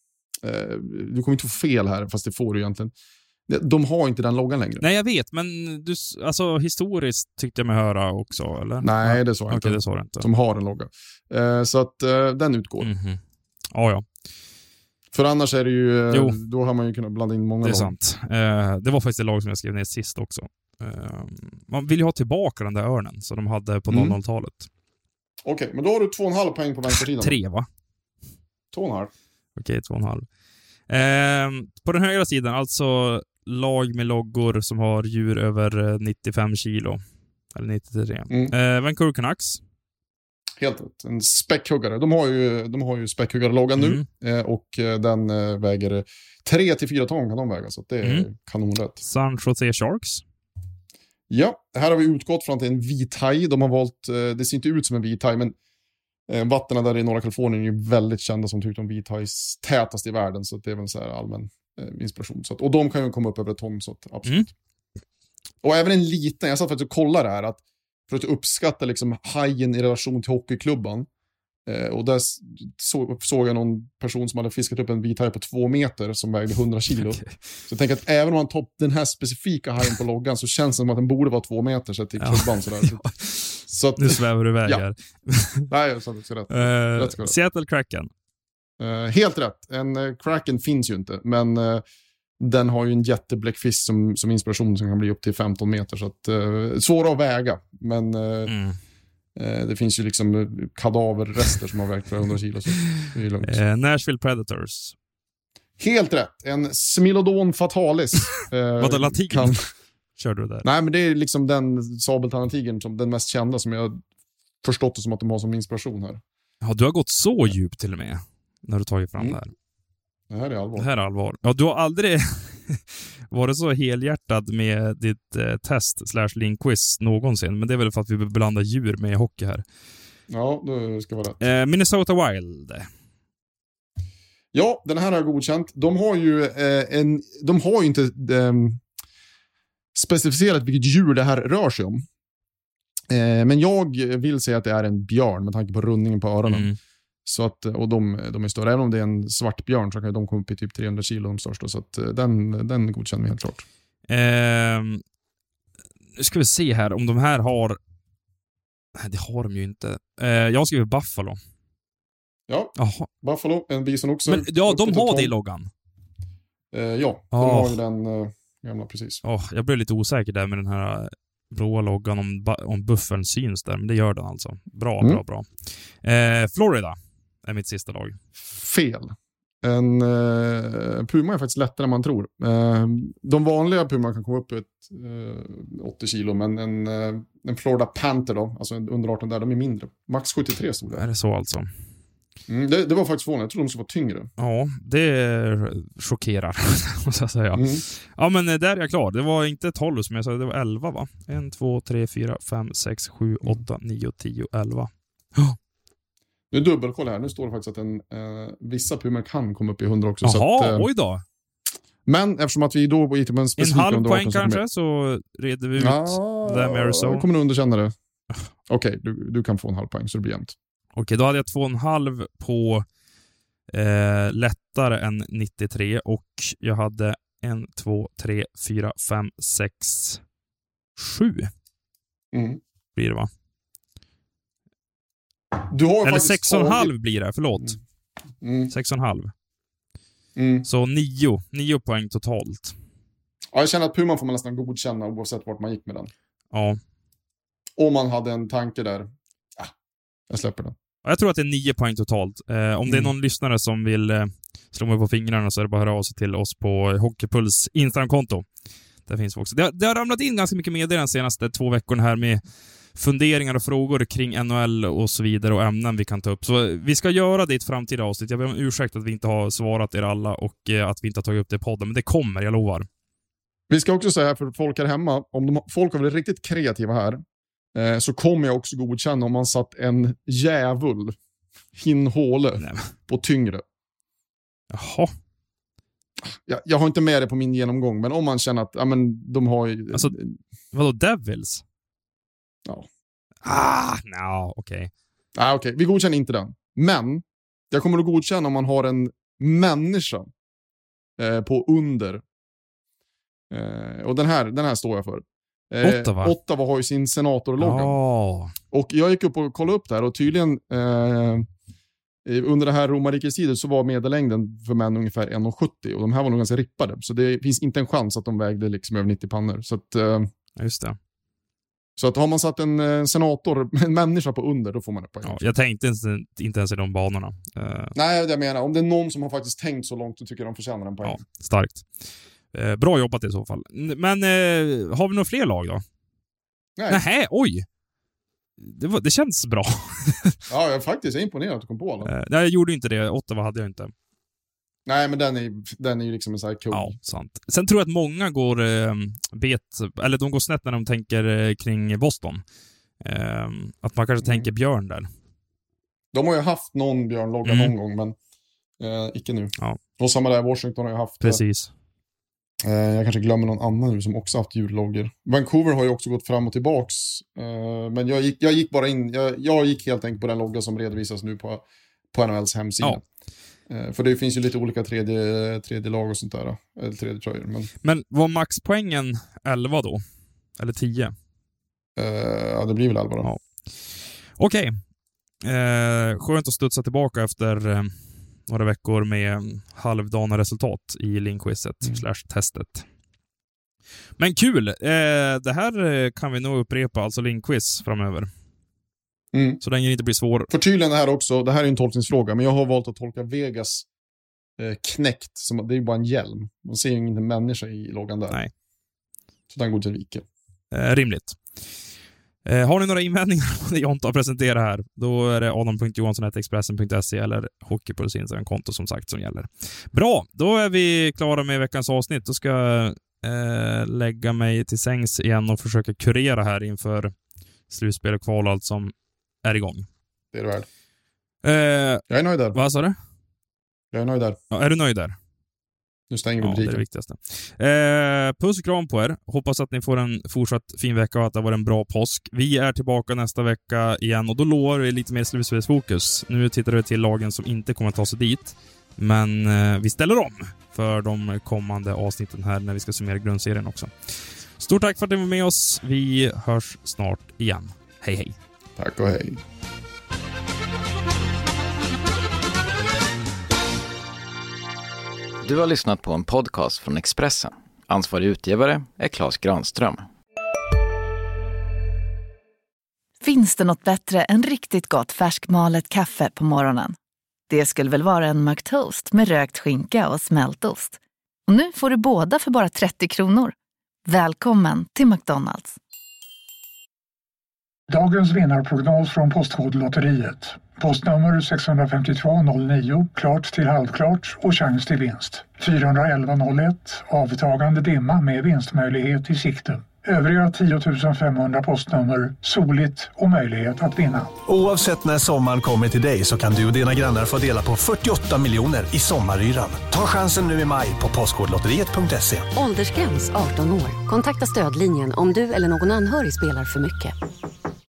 du kommer inte få fel här, fast det får du egentligen. De har inte den loggan längre. Nej, jag vet, men alltså historiskt tyckte jag mig höra också, eller? Nej, det sa jag inte. Okej, det sa jag inte. De har en logga. Så att den utgår. Mhm. Ja. För annars är det ju, då har man ju kunnat blanda in många lag. Det är sant. Det var faktiskt det lag som jag skrev ner sist också. Man vill ju ha tillbaka den där örnen som de hade på 00-talet. Okej, men då har du 2,5 poäng på vänstersidan. 3, va? 2,5. Okej, 2,5. På den högra sidan, alltså lag med loggor som har djur över 95 kilo. Eller 93. Vancouver Canucks. Helt rätt. En späckhuggare. De har ju späckhuggarloggan nu. Och den väger 3-4 ton kan de väga. Så det är kanonrätt. San Jose Sharks. Ja, här har vi utgått från att det är en vit haj. De har valt, det ser inte ut som en vit haj, men vattnen där i norra Kalifornien är ju väldigt kända som tyckte om vit hajs tätast i världen. Så det är väl så här allmän inspiration. Så att, och de kan ju komma upp över ett ton, så att, absolut. Och även en liten, jag satt faktiskt och kollade här, att för att uppskatta liksom hajen i relation till hockeyklubban. Och där såg jag någon person som hade fiskat upp en vit haj på 2 meter som vägde 100 kilo. Okay. Så jag tänker att även om man tar den här specifika hajen på loggan, så känns det som att den borde vara 2 meter så till klubban. Sådär. Så att, nu svävar du iväg här. Nej, jag sa det rätt. Seattle Kraken. Helt rätt. En Kraken finns ju inte, men den har ju en jättebläckfisk som inspiration som kan bli upp till 15 meter. Så att, svåra att väga, men det finns ju liksom kadaverrester som har vägt för 100 kilo, så det är lugnt. Nashville Predators. Helt rätt. En Smilodon fatalis. Vad är latin? Kör du där? Nej, men det är liksom den sabeltandtigern som den mest kända, som jag förstått det som att de har som inspiration här. Ja, du har gått så djupt till och med när du tagit fram det här. Det här är allvar. Det här är allvar. Ja, du har aldrig varit så helhjärtad med ditt test / linkquiz någonsin. Men det är väl för att vi blandar djur med hockey här. Ja, det ska vara rätt. Minnesota Wild. Ja, den här har jag godkänt. De har ju inte specificerat vilket djur det här rör sig om. Men jag vill säga att det är en björn med tanke på rundningen på öronen. Så att, och de är större. Även om det är en svart björn så kan de komma upp i typ 300 kilo, de största. Så att den godkänner vi helt klart. Nu ska vi se här om de här har... Nej, det har de ju inte. Jag skriver Buffalo. Ja, Aha. Buffalo, en bison också. Men ja, de har det i loggan. Ja, de har ju den gamla, precis. Jag blev lite osäker där med den här blåa loggan om buffeln syns där, men det gör den alltså. Bra. Florida är mitt sista lag. Fel. En puma är faktiskt lättare än man tror. De vanliga puma kan komma upp i 80 kilo, men en Florida Panther då, alltså under 18 där, de är mindre. Max 73 stod det. Är det så alltså? Det var faktiskt förvånande. Jag tror de skulle vara tyngre. Ja, det chockerar, måste jag säga. Ja, men där är jag klar. Det var inte 12 som jag sa, det var 11, va? 1, 2, 3, 4, 5, 6, 7, 8, 9, 10, 11. Nu dubbelkoll här. Nu står det faktiskt att vissa pumor kan komma upp i 100 också. Jaha, oj då. Men eftersom att vi då gick på en specifik... En halv poäng kanske, så reder vi ut där med Arizona. Jag kommer att underkänna det. Okej, du kan få en halv poäng så det blir jämnt. Okej, då hade jag 2,5 på lättare än 93 och jag hade 1, 2, 3, 4, 5, 6, 7. Blir det, va? Du har eller 6,5 blir det, förlåt. 6,5. Så 9 poäng totalt. Ja, jag känner att Puman får man nästan godkänna oavsett vart man gick med den. Ja. Om man hade en tanke där. Jag släpper den. Jag tror att det är 9 poäng totalt. Om det är någon lyssnare som vill slå mig på fingrarna så är det bara att höra av sig till oss på Hockeypuls Instagram-konto. Det finns också. Det har ramlat in ganska mycket meddelanden de senaste 2 veckorna här med funderingar och frågor kring NHL och så vidare och ämnen vi kan ta upp. Så vi ska göra det i ett framtida avsnitt. Jag ber om ursäkt att vi inte har svarat er alla och att vi inte har tagit upp det i podden, men det kommer, jag lovar. Vi ska också säga för folk här hemma, om folk har varit riktigt kreativa här, så kommer jag också godkänna om man satt en djävul hinhåle på tyngre. Jaha. Jag har inte med det på min genomgång, men om man känner att de har ju... Alltså, vadå, Devils? Ja. Okej. Okej, vi godkänner inte den. Men jag kommer att godkänna om man har en människa på under. Och den här står jag för. Ottawa har ju sin senatorlogga. Och jag gick upp och kollade upp där och tydligen under det här romarrikestidet så var medellängden för män ungefär 1,70 och de här var nog ganska rippade. Så det finns inte en chans att de vägde liksom över 90 pannor. Så att, just det. Så att har man satt en senator, en människa på under, då får man ett poäng. Ja, jag tänkte inte ens i de banorna. Nej, jag menar, om det är någon som har faktiskt tänkt så långt så tycker jag de förtjänar en poäng. Ja, starkt. Bra jobbat i så fall. Men har vi några fler lag då? Nej, oj! Det känns bra. Ja, jag är faktiskt imponerad att du kom på alla. Nej, jag gjorde inte det. Ottawa hade jag inte. Nej, men den är ju liksom en sån här kung. Ja, sant. Sen tror jag att många går eller de går snett när de tänker kring Boston. Att man kanske tänker Björn där. De har ju haft någon Björn-logga någon gång, men icke nu. Ja. Och samma där, Washington har ju haft... Precis. Jag kanske glömmer någon annan nu som också haft djurloggor. Vancouver har ju också gått fram och tillbaks. Men jag gick bara in... Jag gick helt enkelt på den logga som redovisas nu på NHLs hemsida. Ja. För det finns ju lite olika tredje lag och sånt där. Eller tredje tröjor. Men var maxpoängen 11 då? Eller 10? Ja, det blir väl 11 då. Ja. Okej. Skönt att studsa tillbaka efter några veckor med halvdana resultat i Linkquizet /testet. Men kul! Det här kan vi nog upprepa, alltså Linkquiz framöver. Så länge det inte blir svår. Förtydligande här också, det här är en tolkningsfråga, men jag har valt att tolka Vegas knäckt som det är bara en hjälm. Man ser ju ingen människa i loggan där. Nej. Så den går till Vike. Rimligt. Har ni några invändningar på det jag inte har presenterat här, då är det adam.johansson@expressen.se eller Hockeypuls Instagram-konto som sagt som gäller. Bra, då är vi klara med veckans avsnitt. Då ska jag lägga mig till sängs igen och försöka kurera här inför slutspel och kval, allt som är igång. Det är det värd. Jag är nöjd där. Vad sa du? Jag är nöjd där. Ja, är du nöjd där? Nu stänger vi butiken. Det är det viktigaste. Puss och kram på er. Hoppas att ni får en fortsatt fin vecka och att det var en bra påsk. Vi är tillbaka nästa vecka igen och då lovar vi lite mer slutspelsfokus. Nu tittar vi till lagen som inte kommer att ta sig dit. Men vi ställer om för de kommande avsnitten här när vi ska summera grundserien också. Stort tack för att ni var med oss. Vi hörs snart igen. Hej hej. Tack och hej. Du har lyssnat på en podcast från Expressen. Ansvarig utgivare är Claes Granström. Finns det något bättre än riktigt gott färskmalet kaffe på morgonen? Det skulle väl vara en McToast med rökt skinka och smältost. Och nu får du båda för bara 30 kronor. Välkommen till McDonald's. Dagens vinnarprognos från Postkodlotteriet. Postnummer 65209, klart till halvklart och chans till vinst. 41101, avtagande dimma med vinstmöjlighet i sikte. Övriga 10 500 postnummer, soligt och möjlighet att vinna. Oavsett när sommaren kommer till dig så kan du och dina grannar få dela på 48 miljoner i sommaryran. Ta chansen nu i maj på postkodlotteriet.se. Åldersgräns 18 år. Kontakta stödlinjen om du eller någon anhörig spelar för mycket.